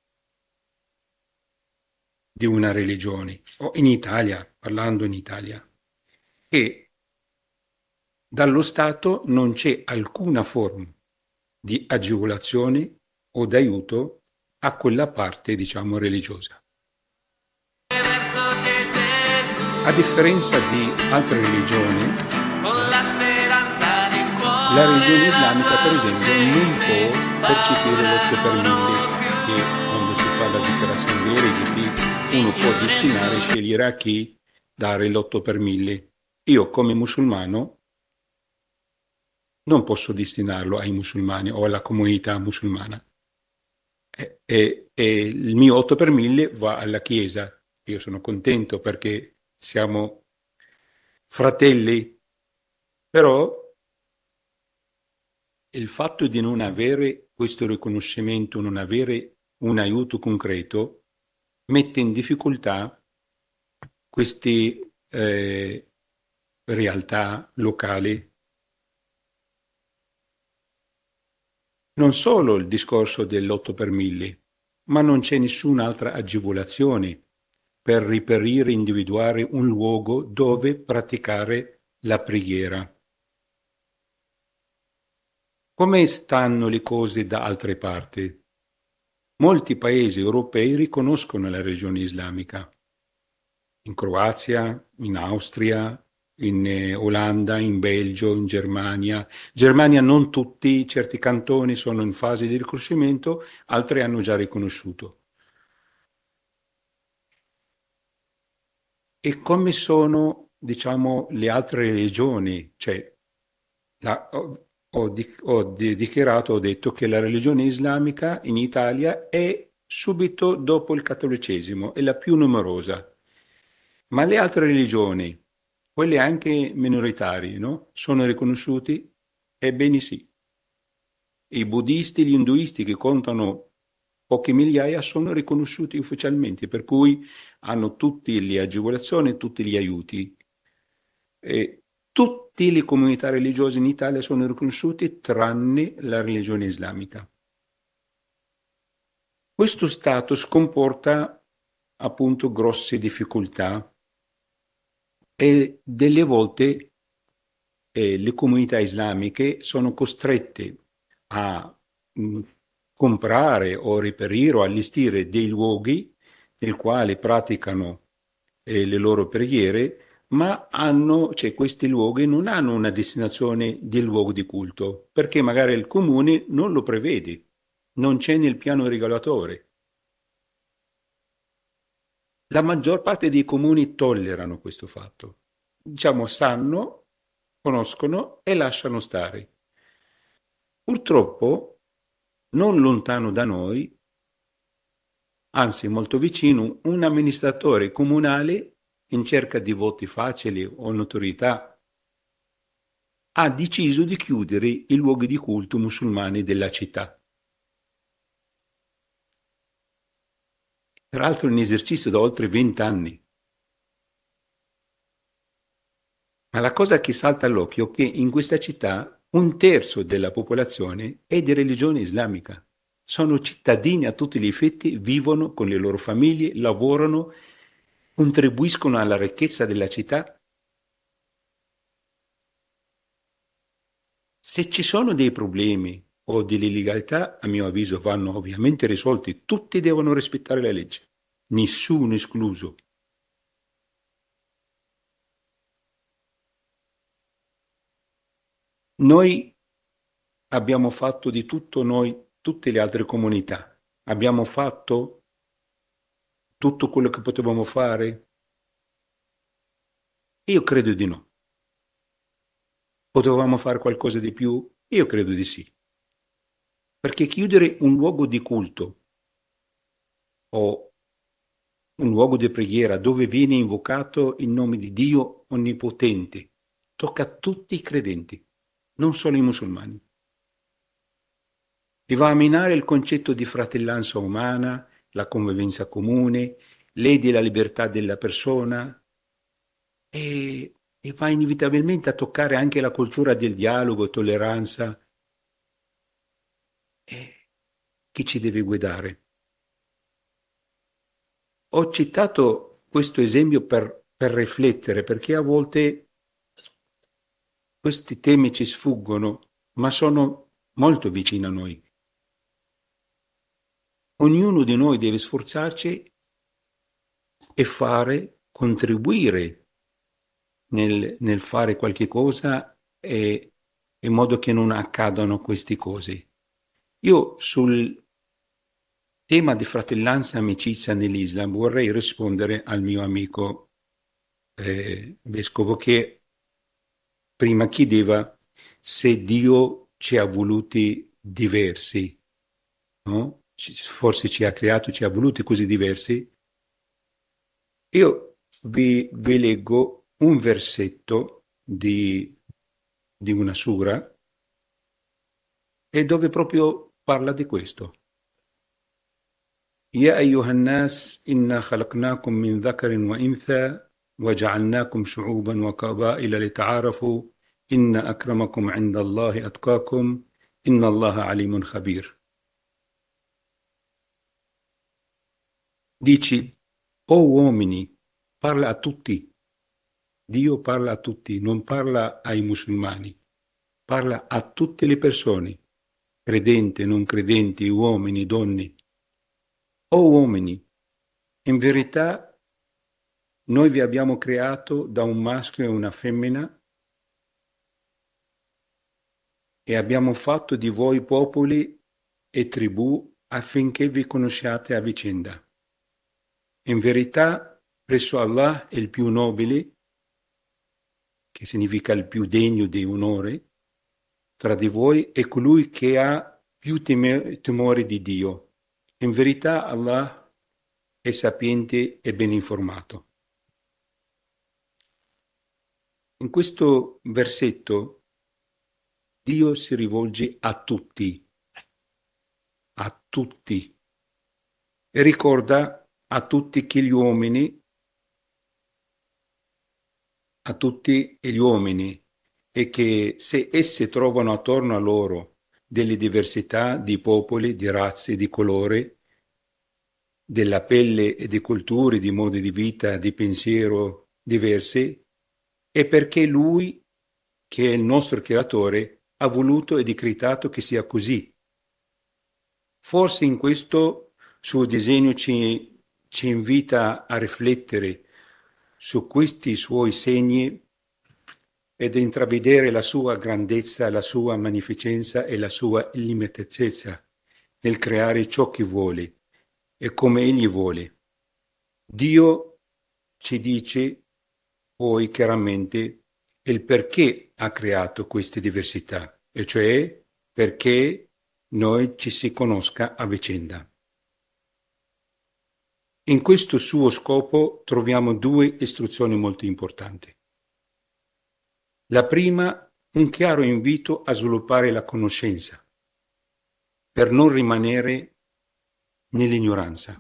di una religione? O in Italia, parlando in Italia, che dallo Stato non c'è alcuna forma di agevolazione o d'aiuto a quella parte, diciamo, religiosa. A differenza di altre religioni, la religione islamica, per esempio, non può percepire l'8 per 1000, che quando si fa la dichiarazione dei redditi uno può destinare, scegliere a chi dare l'8 per 1000. Io come musulmano non posso destinarlo ai musulmani o alla comunità musulmana. E il mio 8 per 1000 va alla Chiesa. Io sono contento perché siamo fratelli, però il fatto di non avere questo riconoscimento, non avere un aiuto concreto, mette in difficoltà queste realtà locali. Non solo il discorso dell'8 per 1000, ma non c'è nessun'altra agevolazione per reperire e individuare un luogo dove praticare la preghiera. Come stanno le cose da altre parti? Molti paesi europei riconoscono la religione islamica. In Croazia, in Austria, in Olanda, in Belgio, in Germania. Germania non tutti, certi cantoni sono in fase di riconoscimento, altri hanno già riconosciuto. E come sono, diciamo, le altre religioni? Cioè, ho dichiarato, ho detto che la religione islamica in Italia è subito dopo il cattolicesimo, è la più numerosa. Ma le altre religioni, quelle anche minoritarie, no? Sono riconosciuti? Ebbene sì. I buddisti, gli induisti, che contano poche migliaia, sono riconosciuti ufficialmente, per cui hanno tutte le agevolazioni, tutti gli aiuti. E tutte le comunità religiose in Italia sono riconosciute tranne la religione islamica. Questo status comporta appunto grosse difficoltà e delle volte le comunità islamiche sono costrette a comprare o reperire o allestire dei luoghi nel quale praticano le loro preghiere, ma questi luoghi non hanno una destinazione di luogo di culto, perché magari il comune non lo prevede, non c'è nel piano regolatore. La maggior parte dei comuni tollerano questo fatto. Sanno, conoscono e lasciano stare. Purtroppo, non lontano da noi, anzi molto vicino, un amministratore comunale in cerca di voti facili o notorietà ha deciso di chiudere i luoghi di culto musulmani della città. Tra l'altro in esercizio da oltre 20 anni. Ma la cosa che salta all'occhio è che in questa città 1/3 della popolazione è di religione islamica. Sono cittadini a tutti gli effetti, vivono con le loro famiglie, lavorano, contribuiscono alla ricchezza della città. Se ci sono dei problemi o delle illegalità, a mio avviso, vanno ovviamente risolti. Tutti devono rispettare la legge, nessuno escluso. Noi abbiamo fatto di tutto, noi, tutte le altre comunità. Abbiamo fatto tutto quello che potevamo fare? Io credo di no. Potevamo fare qualcosa di più? Io credo di sì. Perché chiudere un luogo di culto o un luogo di preghiera dove viene invocato il nome di Dio Onnipotente tocca a tutti i credenti, non solo i musulmani. E va a minare il concetto di fratellanza umana, la convivenza comune, lede la libertà della persona e va inevitabilmente a toccare anche la cultura del dialogo, tolleranza che ci deve guidare. Ho citato questo esempio per riflettere, perché a volte questi temi ci sfuggono, ma sono molto vicini a noi. Ognuno di noi deve sforzarci e contribuire nel fare qualche cosa in modo che non accadano queste cose. Io sul tema di fratellanza e amicizia nell'Islam vorrei rispondere al mio amico vescovo che prima chiedeva se Dio ci ha voluti diversi, no? Forse ci ha creato, ci ha voluti così diversi. Io vi leggo un versetto di una sura e dove proprio parla di questo. يا أيها الناس إنا خلقناكم من ذكر وأنثى وجعلناكم شعوبا وقبائل لتعارفوا إن أكرمكم عند الله أتقاكم إن الله عليم خبير. Dici, o uomini, parla a tutti. Dio parla a tutti, non parla ai musulmani, parla a tutte le persone, credenti, non credenti, uomini, donne. O uomini, in verità noi vi abbiamo creato da un maschio e una femmina e abbiamo fatto di voi popoli e tribù affinché vi conosciate a vicenda. In verità, presso Allah è il più nobile, che significa il più degno di onore, tra di voi è colui che ha più timore di Dio. In verità Allah è sapiente e ben informato. In questo versetto Dio si rivolge a tutti, e ricorda a tutti gli uomini è che se esse trovano attorno a loro delle diversità di popoli, di razze, di colore, della pelle e di culture, di modi di vita, di pensiero diversi, è perché Lui, che è il nostro creatore, ha voluto e decretato che sia così. Forse in questo suo disegno ci invita a riflettere su questi suoi segni ed a intravedere la sua grandezza, la sua magnificenza e la sua illimitatezza nel creare ciò che vuole e come egli vuole. Dio ci dice poi chiaramente il perché ha creato queste diversità, e cioè perché noi ci si conosca a vicenda. In questo suo scopo troviamo due istruzioni molto importanti. La prima, un chiaro invito a sviluppare la conoscenza, per non rimanere nell'ignoranza.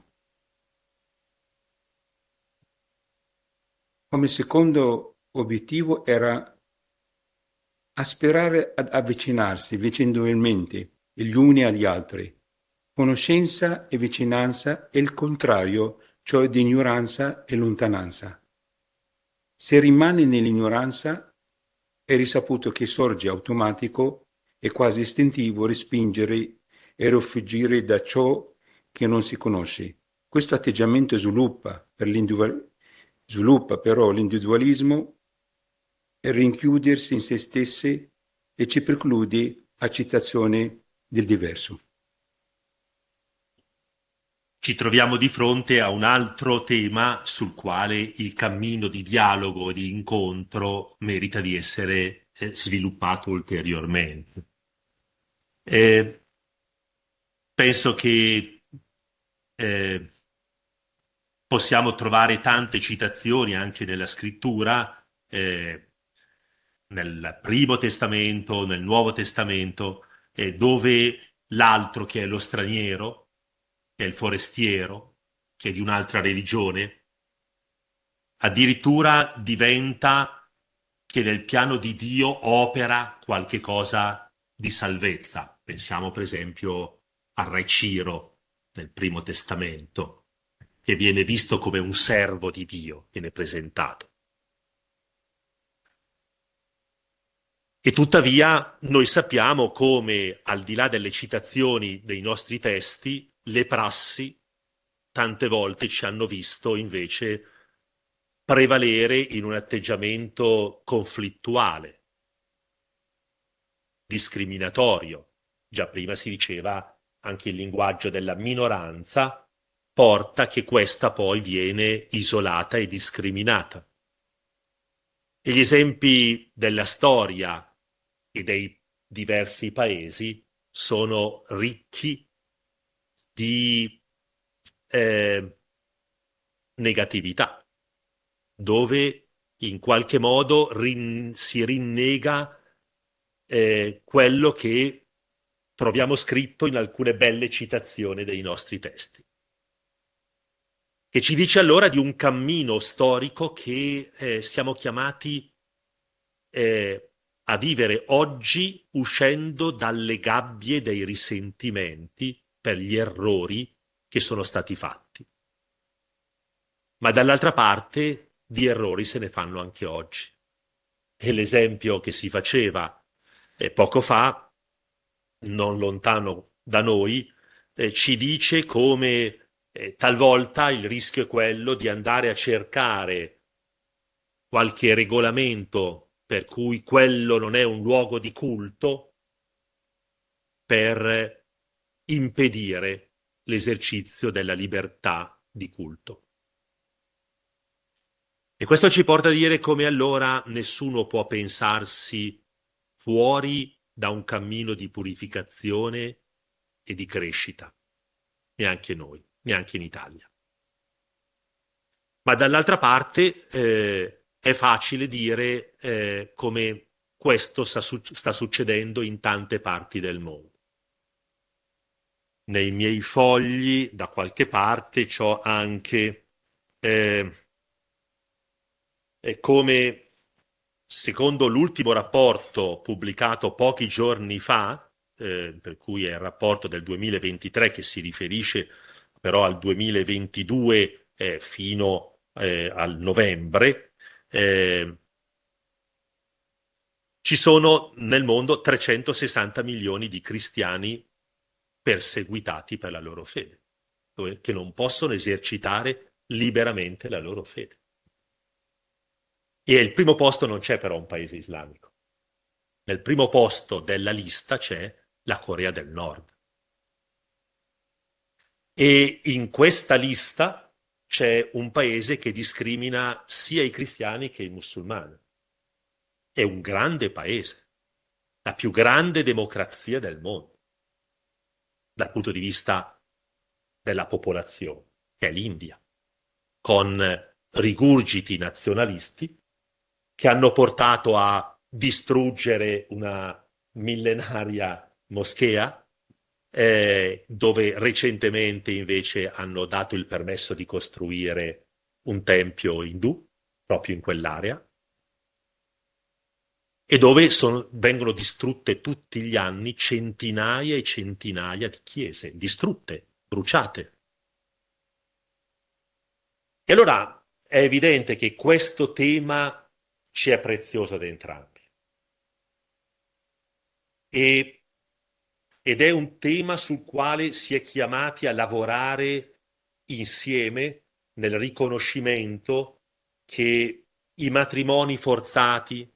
Come secondo obiettivo era aspirare ad avvicinarsi vicendevolmente gli uni agli altri. Conoscenza e vicinanza è il contrario, cioè di ignoranza e lontananza. Se rimane nell'ignoranza, è risaputo che sorge automatico e quasi istintivo respingere e rifuggire da ciò che non si conosce. Questo atteggiamento sviluppa però l'individualismo e rinchiudersi in se stessi e ci preclude accettazione del diverso. Ci troviamo di fronte a un altro tema sul quale il cammino di dialogo e di incontro merita di essere sviluppato ulteriormente. Penso che possiamo trovare tante citazioni anche nella scrittura, nel Primo Testamento, nel Nuovo Testamento, dove l'altro, che è lo straniero, che è il forestiero, che è di un'altra religione, addirittura diventa che nel piano di Dio opera qualche cosa di salvezza. Pensiamo per esempio al re Ciro nel Primo Testamento, che viene visto come un servo di Dio, viene presentato. E tuttavia noi sappiamo come, al di là delle citazioni dei nostri testi, le prassi tante volte ci hanno visto invece prevalere in un atteggiamento conflittuale, discriminatorio. Già prima si diceva anche il linguaggio della minoranza porta che questa poi viene isolata e discriminata. E gli esempi della storia e dei diversi paesi sono ricchi di negatività, dove in qualche modo si rinnega quello che troviamo scritto in alcune belle citazioni dei nostri testi, che ci dice allora di un cammino storico che siamo chiamati a vivere oggi, uscendo dalle gabbie dei risentimenti per gli errori che sono stati fatti. Ma dall'altra parte di errori se ne fanno anche oggi. E l'esempio che si faceva poco fa, non lontano da noi, ci dice come talvolta il rischio è quello di andare a cercare qualche regolamento per cui quello non è un luogo di culto per impedire l'esercizio della libertà di culto. E questo ci porta a dire come allora nessuno può pensarsi fuori da un cammino di purificazione e di crescita, neanche noi, neanche in Italia. Ma dall'altra parte è facile dire come questo sta succedendo in tante parti del mondo. Nei miei fogli, da qualche parte, c'ho anche come secondo l'ultimo rapporto pubblicato pochi giorni fa, per cui è il rapporto del 2023 che si riferisce però al 2022 fino al novembre, ci sono nel mondo 360 milioni di cristiani perseguitati per la loro fede, che non possono esercitare liberamente la loro fede. E al primo posto non c'è però un paese islamico. Nel primo posto della lista c'è la Corea del Nord. E in questa lista c'è un paese che discrimina sia i cristiani che i musulmani. È un grande paese, la più grande democrazia del mondo, dal punto di vista della popolazione, che è l'India, con rigurgiti nazionalisti che hanno portato a distruggere una millenaria moschea, dove recentemente invece hanno dato il permesso di costruire un tempio indù, proprio in quell'area, e dove vengono distrutte tutti gli anni centinaia e centinaia di chiese, distrutte, bruciate. E allora è evidente che questo tema ci è prezioso ad entrambi. Ed è un tema sul quale si è chiamati a lavorare insieme nel riconoscimento che i matrimoni forzati,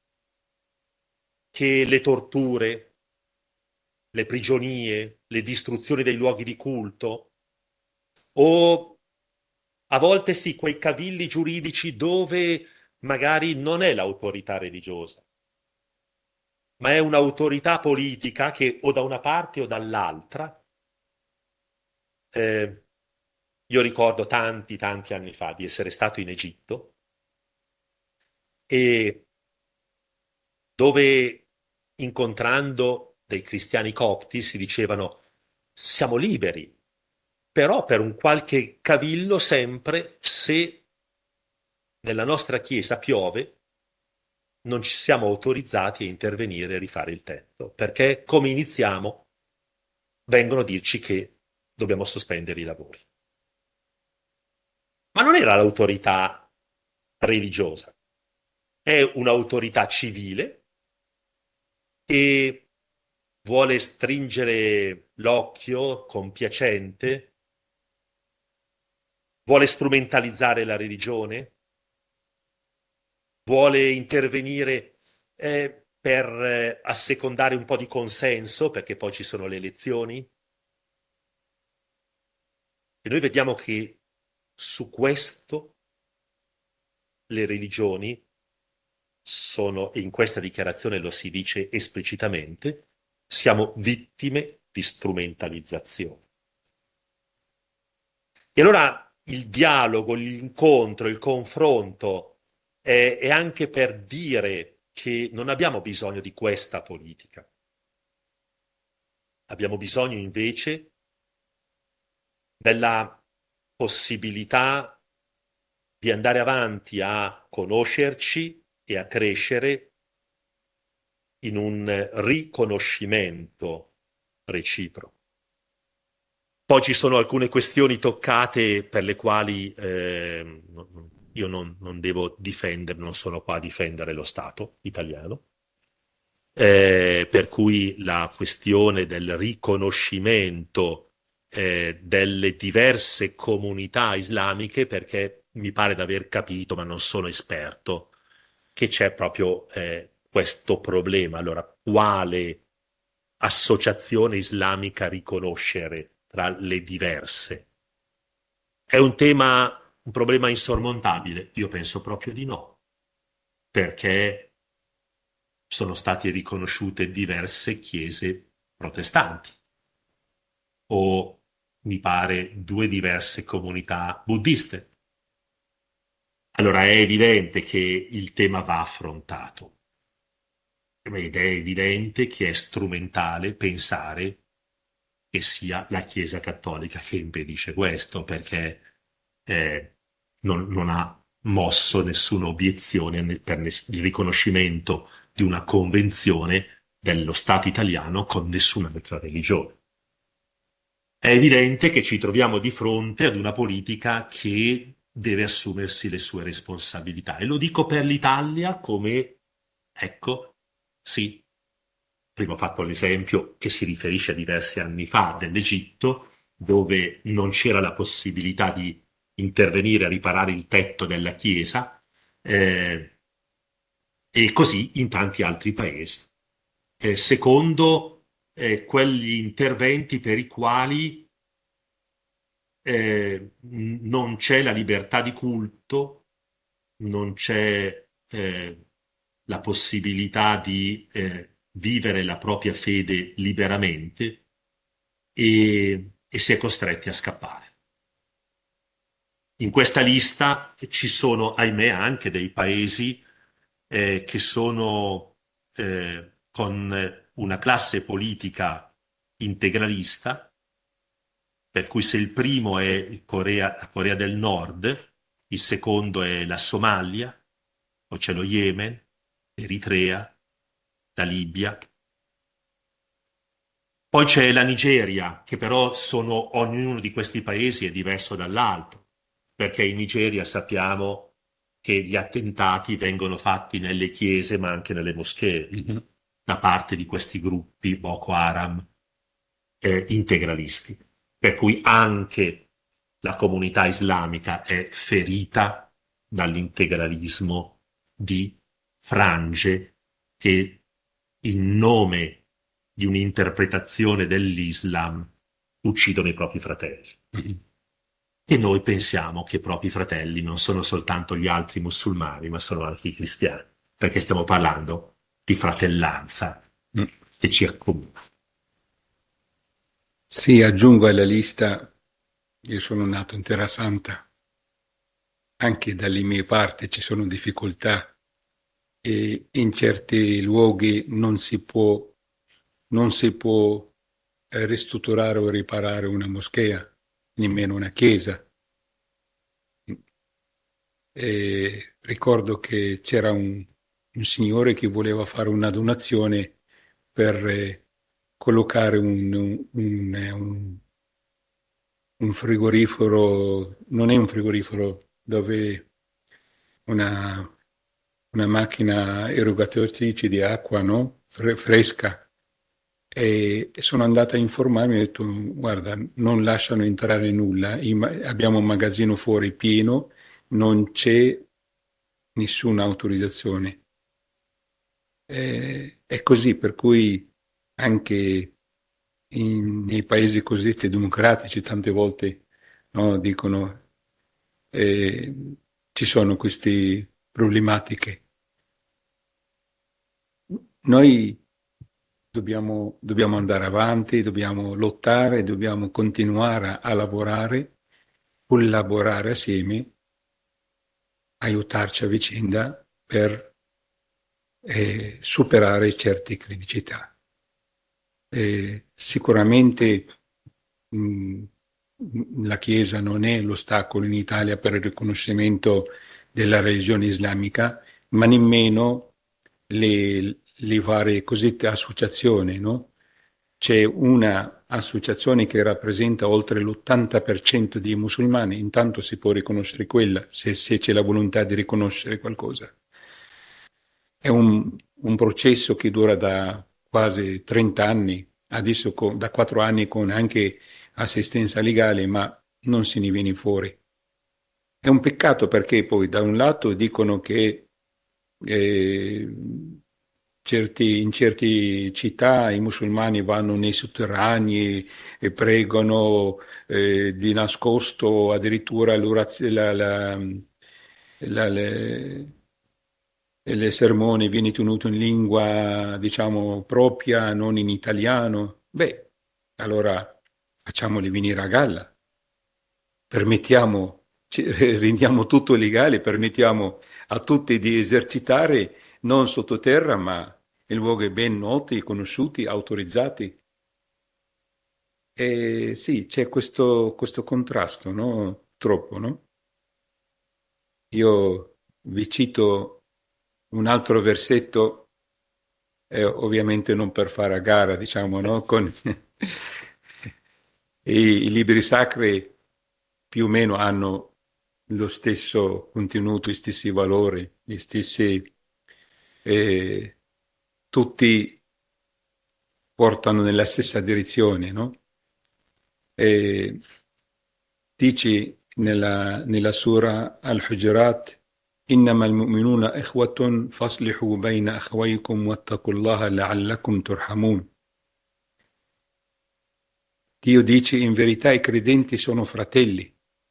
che le torture, le prigionie, le distruzioni dei luoghi di culto, o a volte sì, quei cavilli giuridici dove magari non è l'autorità religiosa, ma è un'autorità politica che o da una parte o dall'altra. Io ricordo tanti anni fa di essere stato in Egitto, e dove, incontrando dei cristiani copti, si dicevano: siamo liberi, però per un qualche cavillo sempre, se nella nostra chiesa piove, non ci siamo autorizzati a intervenire e rifare il tetto, perché come iniziamo vengono a dirci che dobbiamo sospendere i lavori. Ma non era l'autorità religiosa, è un'autorità civile che vuole stringere l'occhio compiacente, vuole strumentalizzare la religione, vuole intervenire per assecondare un po' di consenso, perché poi ci sono le elezioni. E noi vediamo che su questo le religioni sono, e in questa dichiarazione lo si dice esplicitamente, siamo vittime di strumentalizzazione. E allora il dialogo, l'incontro, il confronto è anche per dire che non abbiamo bisogno di questa politica. Abbiamo bisogno invece della possibilità di andare avanti a conoscerci e a crescere in un riconoscimento reciproco. Poi ci sono alcune questioni toccate per le quali io non devo difendere, non sono qua a difendere lo Stato italiano, per cui la questione del riconoscimento delle diverse comunità islamiche, perché mi pare di aver capito, ma non sono esperto, che c'è proprio questo problema. Allora, quale associazione islamica riconoscere tra le diverse? È un problema insormontabile? Io penso proprio di no, perché sono state riconosciute diverse chiese protestanti, o mi pare 2 diverse comunità buddiste. Allora è evidente che il tema va affrontato, ed è evidente che è strumentale pensare che sia la Chiesa Cattolica che impedisce questo, perché non ha mosso nessuna obiezione per il riconoscimento di una convenzione dello Stato italiano con nessuna altra religione. È evidente che ci troviamo di fronte ad una politica che deve assumersi le sue responsabilità. E lo dico per l'Italia come, ecco, sì, prima ho fatto l'esempio che si riferisce a diversi anni fa dell'Egitto, dove non c'era la possibilità di intervenire a riparare il tetto della chiesa, e così in tanti altri paesi. Secondo quegli interventi per i quali non c'è la libertà di culto, non c'è la possibilità di vivere la propria fede liberamente e si è costretti a scappare. In questa lista ci sono, ahimè, anche dei paesi che sono con una classe politica integralista, per cui se il primo è la Corea del Nord, il secondo è la Somalia, poi c'è lo Yemen, l'Eritrea, la Libia. Poi c'è la Nigeria, che però ognuno di questi paesi è diverso dall'altro, perché in Nigeria sappiamo che gli attentati vengono fatti nelle chiese ma anche nelle moschee da parte di questi gruppi Boko Haram integralisti. Per cui anche la comunità islamica è ferita dall'integralismo di frange che in nome di un'interpretazione dell'Islam uccidono i propri fratelli. E noi pensiamo che i propri fratelli non sono soltanto gli altri musulmani, ma sono anche i cristiani, perché stiamo parlando di fratellanza che ci accomuna. Sì, aggiungo alla lista, io sono nato in Terra Santa, anche dalle mie parti ci sono difficoltà e in certi luoghi non si può ristrutturare o riparare una moschea, nemmeno una chiesa. E ricordo che c'era un signore che voleva fare una donazione per collocare un frigorifero, non è un frigorifero, dove una macchina erogatrice di acqua, no? Fresca. E sono andato a informarmi e ho detto, guarda, non lasciano entrare nulla, abbiamo un magazzino fuori pieno, non c'è nessuna autorizzazione. È così, per cui anche nei paesi cosiddetti democratici tante volte, no, dicono ci sono queste problematiche. Noi dobbiamo andare avanti, dobbiamo lottare, dobbiamo continuare a lavorare, collaborare assieme, aiutarci a vicenda per superare certe criticità. Sicuramente la Chiesa non è l'ostacolo in Italia per il riconoscimento della religione islamica, ma nemmeno le varie cosiddette associazioni, no? C'è una associazione che rappresenta oltre l'80% dei musulmani, intanto si può riconoscere quella, se c'è la volontà di riconoscere qualcosa. È un processo che dura da quasi 30 anni, adesso da 4 anni con anche assistenza legale, ma non se ne viene fuori. È un peccato perché poi da un lato dicono che in certe città i musulmani vanno nei sotterranei e pregano di nascosto, addirittura le sermoni viene tenuto in lingua, diciamo, propria, non in italiano. Beh, allora facciamoli venire a galla, rendiamo tutto legale, permettiamo a tutti di esercitare non sottoterra, ma in luoghi ben noti, conosciuti, autorizzati. E sì, c'è questo contrasto, no? Troppo, no? Io vi cito un altro versetto, ovviamente non per fare a gara, diciamo, no? Con i libri sacri più o meno hanno lo stesso contenuto, gli stessi valori, gli stessi, tutti portano nella stessa direzione, no? E dice nella sura Al-Hujurat: إنما المؤمنون إخوة فاصلحوا بين أخويكم واتقوا الله لعلكم ترحمون. Dio dice: in verità i credenti sono fratelli.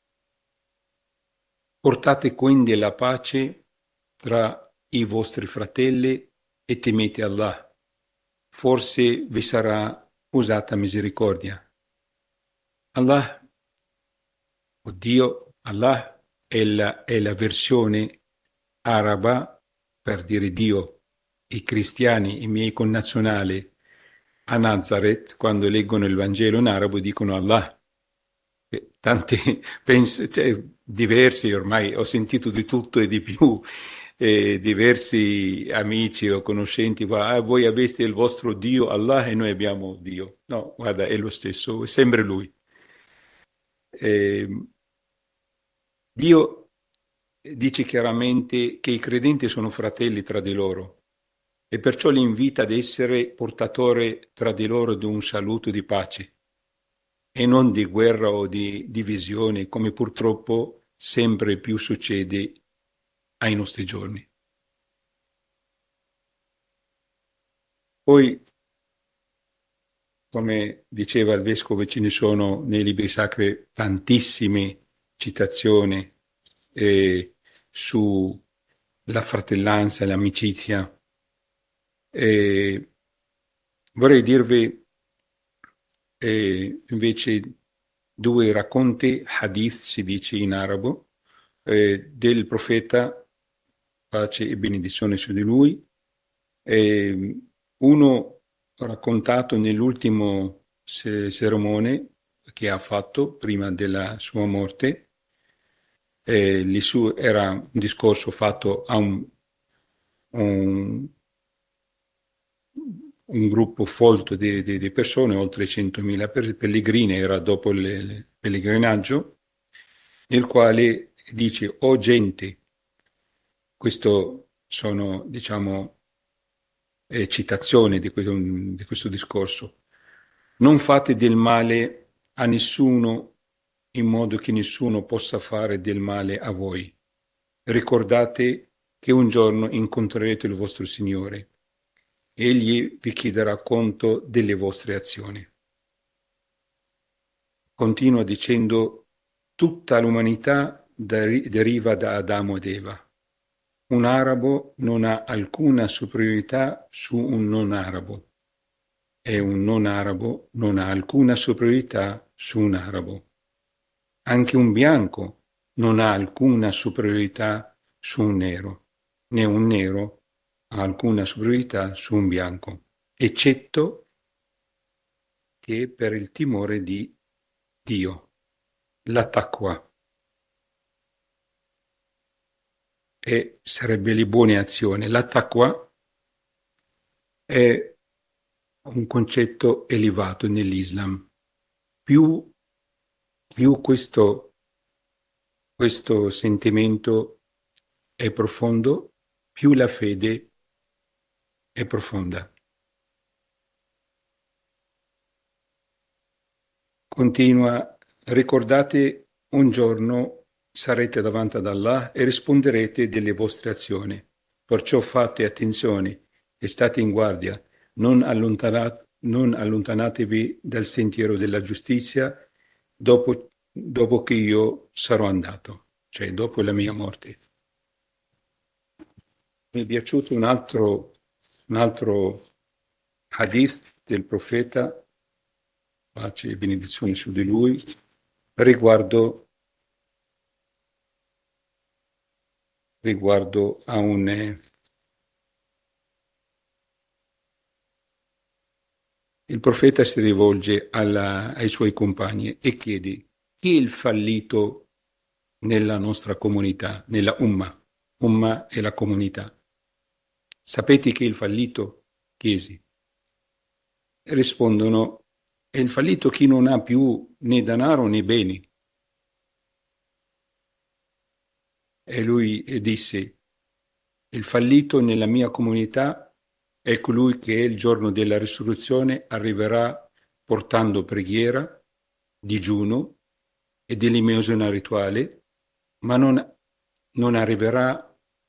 Portate quindi la pace tra i vostri fratelli e temete Allah. Forse vi sarà usata misericordia. Allah, o Dio, Allah è la versione araba per dire Dio. I cristiani, i miei connazionali a Nazareth, quando leggono il Vangelo in arabo, dicono Allah. Tanti diversi, ormai ho sentito di tutto e di più, diversi amici o conoscenti, voi avete il vostro Dio Allah e noi abbiamo Dio. No, guarda, è lo stesso, è sempre Lui. Dio dice chiaramente che i credenti sono fratelli tra di loro e perciò li invita ad essere portatori tra di loro di un saluto di pace e non di guerra o di divisione, come purtroppo sempre più succede ai nostri giorni. Poi, come diceva il Vescovo, ce ne sono nei libri sacri tantissime citazioni sulla fratellanza e l'amicizia. Vorrei dirvi invece due racconti, hadith si dice in arabo, del profeta, pace e benedizione su di lui. Uno raccontato nell'ultimo sermone che ha fatto prima della sua morte. Era un discorso fatto a un gruppo folto di persone, oltre 100.000 pellegrini, era dopo il pellegrinaggio, nel quale dice: "O gente", questo sono, diciamo, citazioni di questo discorso, "non fate del male a nessuno in modo che nessuno possa fare del male a voi. Ricordate che un giorno incontrerete il vostro Signore. Egli vi chiederà conto delle vostre azioni." Continua dicendo: "Tutta l'umanità deriva da Adamo ed Eva. Un arabo non ha alcuna superiorità su un non arabo e un non arabo non ha alcuna superiorità su un arabo. Anche un bianco non ha alcuna superiorità su un nero, né un nero ha alcuna superiorità su un bianco, eccetto che per il timore di Dio, la taqwa, e sarebbe le buone azioni. La taqwa è un concetto elevato nell'Islam. Più questo sentimento è profondo, più la fede è profonda. Continua: "Ricordate, un giorno sarete davanti ad Allah e risponderete delle vostre azioni. Perciò fate attenzione e state in guardia, non allontanatevi dal sentiero della giustizia dopo che io sarò andato", cioè dopo la mia morte. Mi è piaciuto un altro hadith del profeta, pace e benedizione su di lui, riguardo a il profeta si rivolge ai suoi compagni e chiede: "Chi è il fallito nella nostra comunità, nella Umma. Umma è la comunità. Sapete che il fallito? Chiesi. Rispondono, è il fallito chi non ha più né denaro né beni. E lui disse, il fallito nella mia comunità è colui che il giorno della risurrezione arriverà portando preghiera, digiuno e dell'elemosina rituale, ma non arriverà,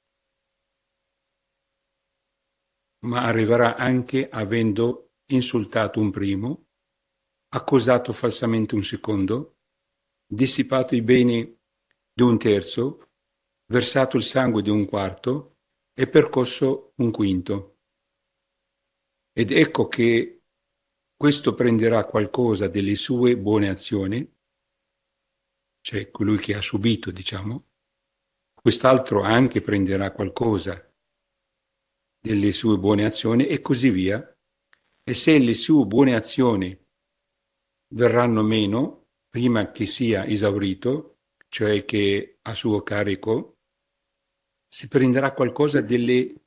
ma arriverà anche avendo insultato un primo, accusato falsamente un secondo, dissipato i beni di un terzo, versato il sangue di un quarto e percosso un quinto. Ed ecco che questo prenderà qualcosa delle sue buone azioni, cioè colui che ha subito, diciamo, quest'altro anche prenderà qualcosa delle sue buone azioni e così via. E se le sue buone azioni verranno meno prima che sia esaurito, cioè che a suo carico, si prenderà qualcosa delle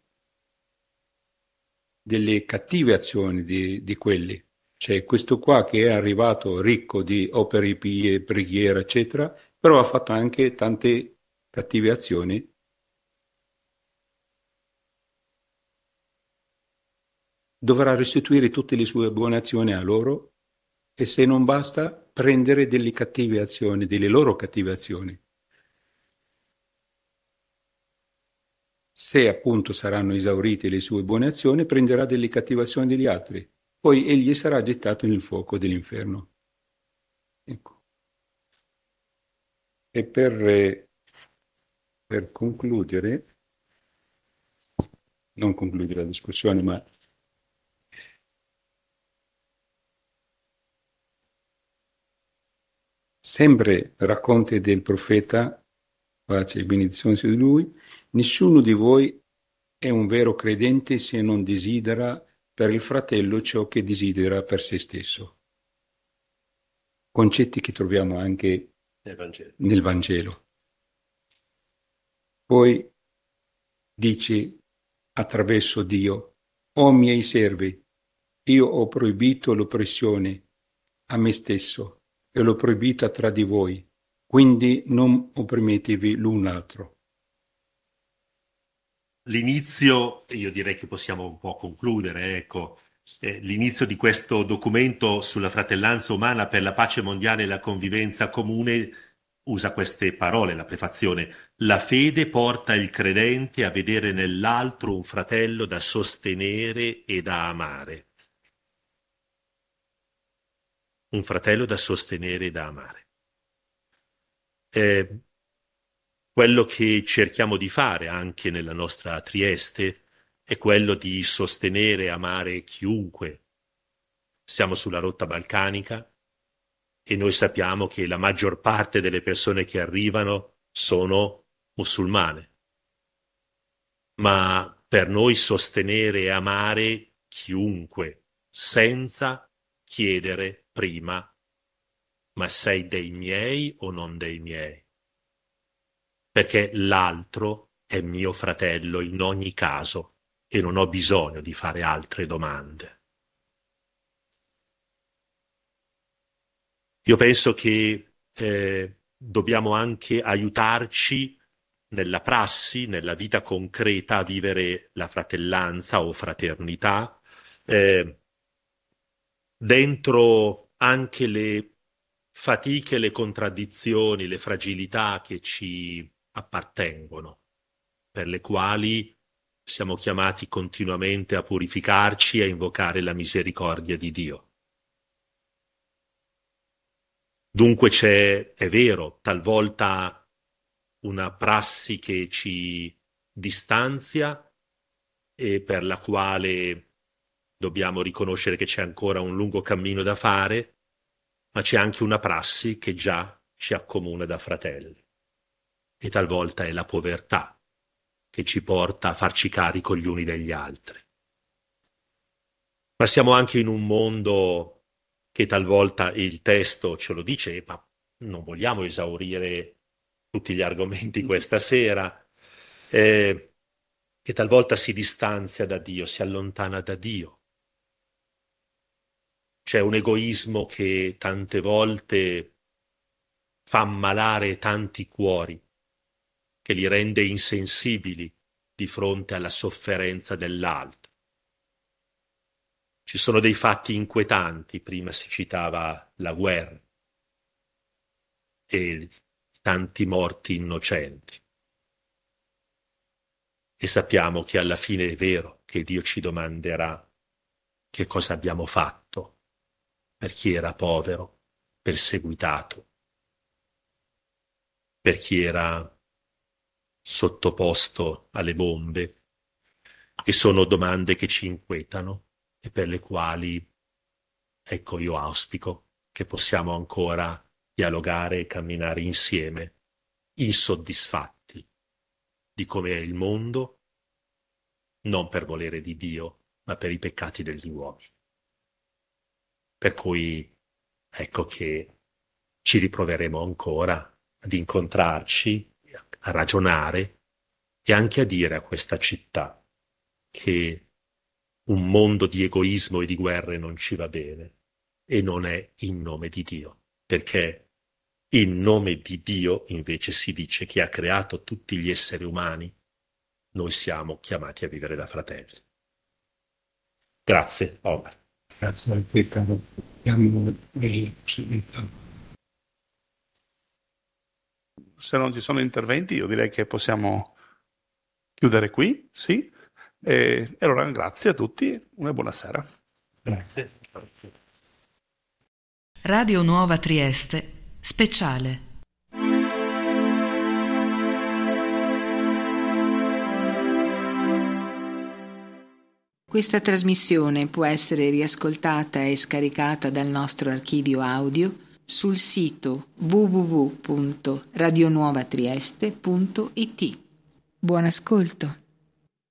cattive azioni di quelli. Cioè questo qua che è arrivato ricco di opere pie, preghiera, eccetera, però ha fatto anche tante cattive azioni. Dovrà restituire tutte le sue buone azioni a loro e se non basta prendere delle cattive azioni, delle loro cattive azioni. Se appunto saranno esaurite le sue buone azioni, prenderà delle cattive azioni degli altri. Poi egli sarà gettato nel fuoco dell'inferno. Ecco. E per concludere, non concludere la discussione, ma sempre racconti del profeta, pace e benedizione su di lui, nessuno di voi è un vero credente se non desidera per il fratello ciò che desidera per se stesso. Concetti che troviamo anche nel Vangelo. Poi dice attraverso Dio, o miei servi, io ho proibito l'oppressione a me stesso e l'ho proibita tra di voi, quindi non opprimetevi l'un l'altro. L'inizio, io direi che possiamo un po' concludere, ecco, l'inizio di questo documento sulla fratellanza umana per la pace mondiale e la convivenza comune usa queste parole, la prefazione. La fede porta il credente a vedere nell'altro un fratello da sostenere e da amare. Un fratello da sostenere e da amare. Quello che cerchiamo di fare anche nella nostra Trieste è quello di sostenere e amare chiunque. Siamo sulla rotta balcanica e noi sappiamo che la maggior parte delle persone che arrivano sono musulmane. Ma per noi sostenere e amare chiunque, senza chiedere prima, ma sei dei miei o non dei miei? Perché l'altro è mio fratello in ogni caso e non ho bisogno di fare altre domande. Io penso che dobbiamo anche aiutarci nella prassi, nella vita concreta, a vivere la fratellanza o fraternità, dentro anche le fatiche, le contraddizioni, le fragilità che ci appartengono, per le quali siamo chiamati continuamente a purificarci e a invocare la misericordia di Dio. Dunque è vero, talvolta una prassi che ci distanzia e per la quale dobbiamo riconoscere che c'è ancora un lungo cammino da fare, ma c'è anche una prassi che già ci accomuna da fratelli. E talvolta è la povertà che ci porta a farci carico gli uni degli altri. Ma siamo anche in un mondo che talvolta il testo ce lo dice, ma non vogliamo esaurire tutti gli argomenti questa sera, che talvolta si distanzia da Dio, si allontana da Dio. C'è un egoismo che tante volte fa ammalare tanti cuori, che li rende insensibili di fronte alla sofferenza dell'altro. Ci sono dei fatti inquietanti, prima si citava la guerra e tanti morti innocenti. E sappiamo che alla fine è vero che Dio ci domanderà che cosa abbiamo fatto per chi era povero, perseguitato, per chi era sottoposto alle bombe, e sono domande che ci inquietano e per le quali, ecco, io auspico che possiamo ancora dialogare e camminare insieme, insoddisfatti di come è il mondo, non per volere di Dio, ma per i peccati degli uomini. Per cui ecco che ci riproveremo ancora ad incontrarci, a ragionare e anche a dire a questa città che un mondo di egoismo e di guerre non ci va bene e non è in nome di Dio, perché in nome di Dio invece si dice che ha creato tutti gli esseri umani, noi siamo chiamati a vivere da fratelli. Grazie, Omar. Grazie a te, caro. Abbiamo le possibilità. Se non ci sono interventi, io direi che possiamo chiudere qui, sì. E allora grazie a tutti, una buona sera. Grazie. Radio Nuova Trieste, speciale. Questa trasmissione può essere riascoltata e scaricata dal nostro archivio audio sul sito www.radionuovatrieste.it. Buon ascolto.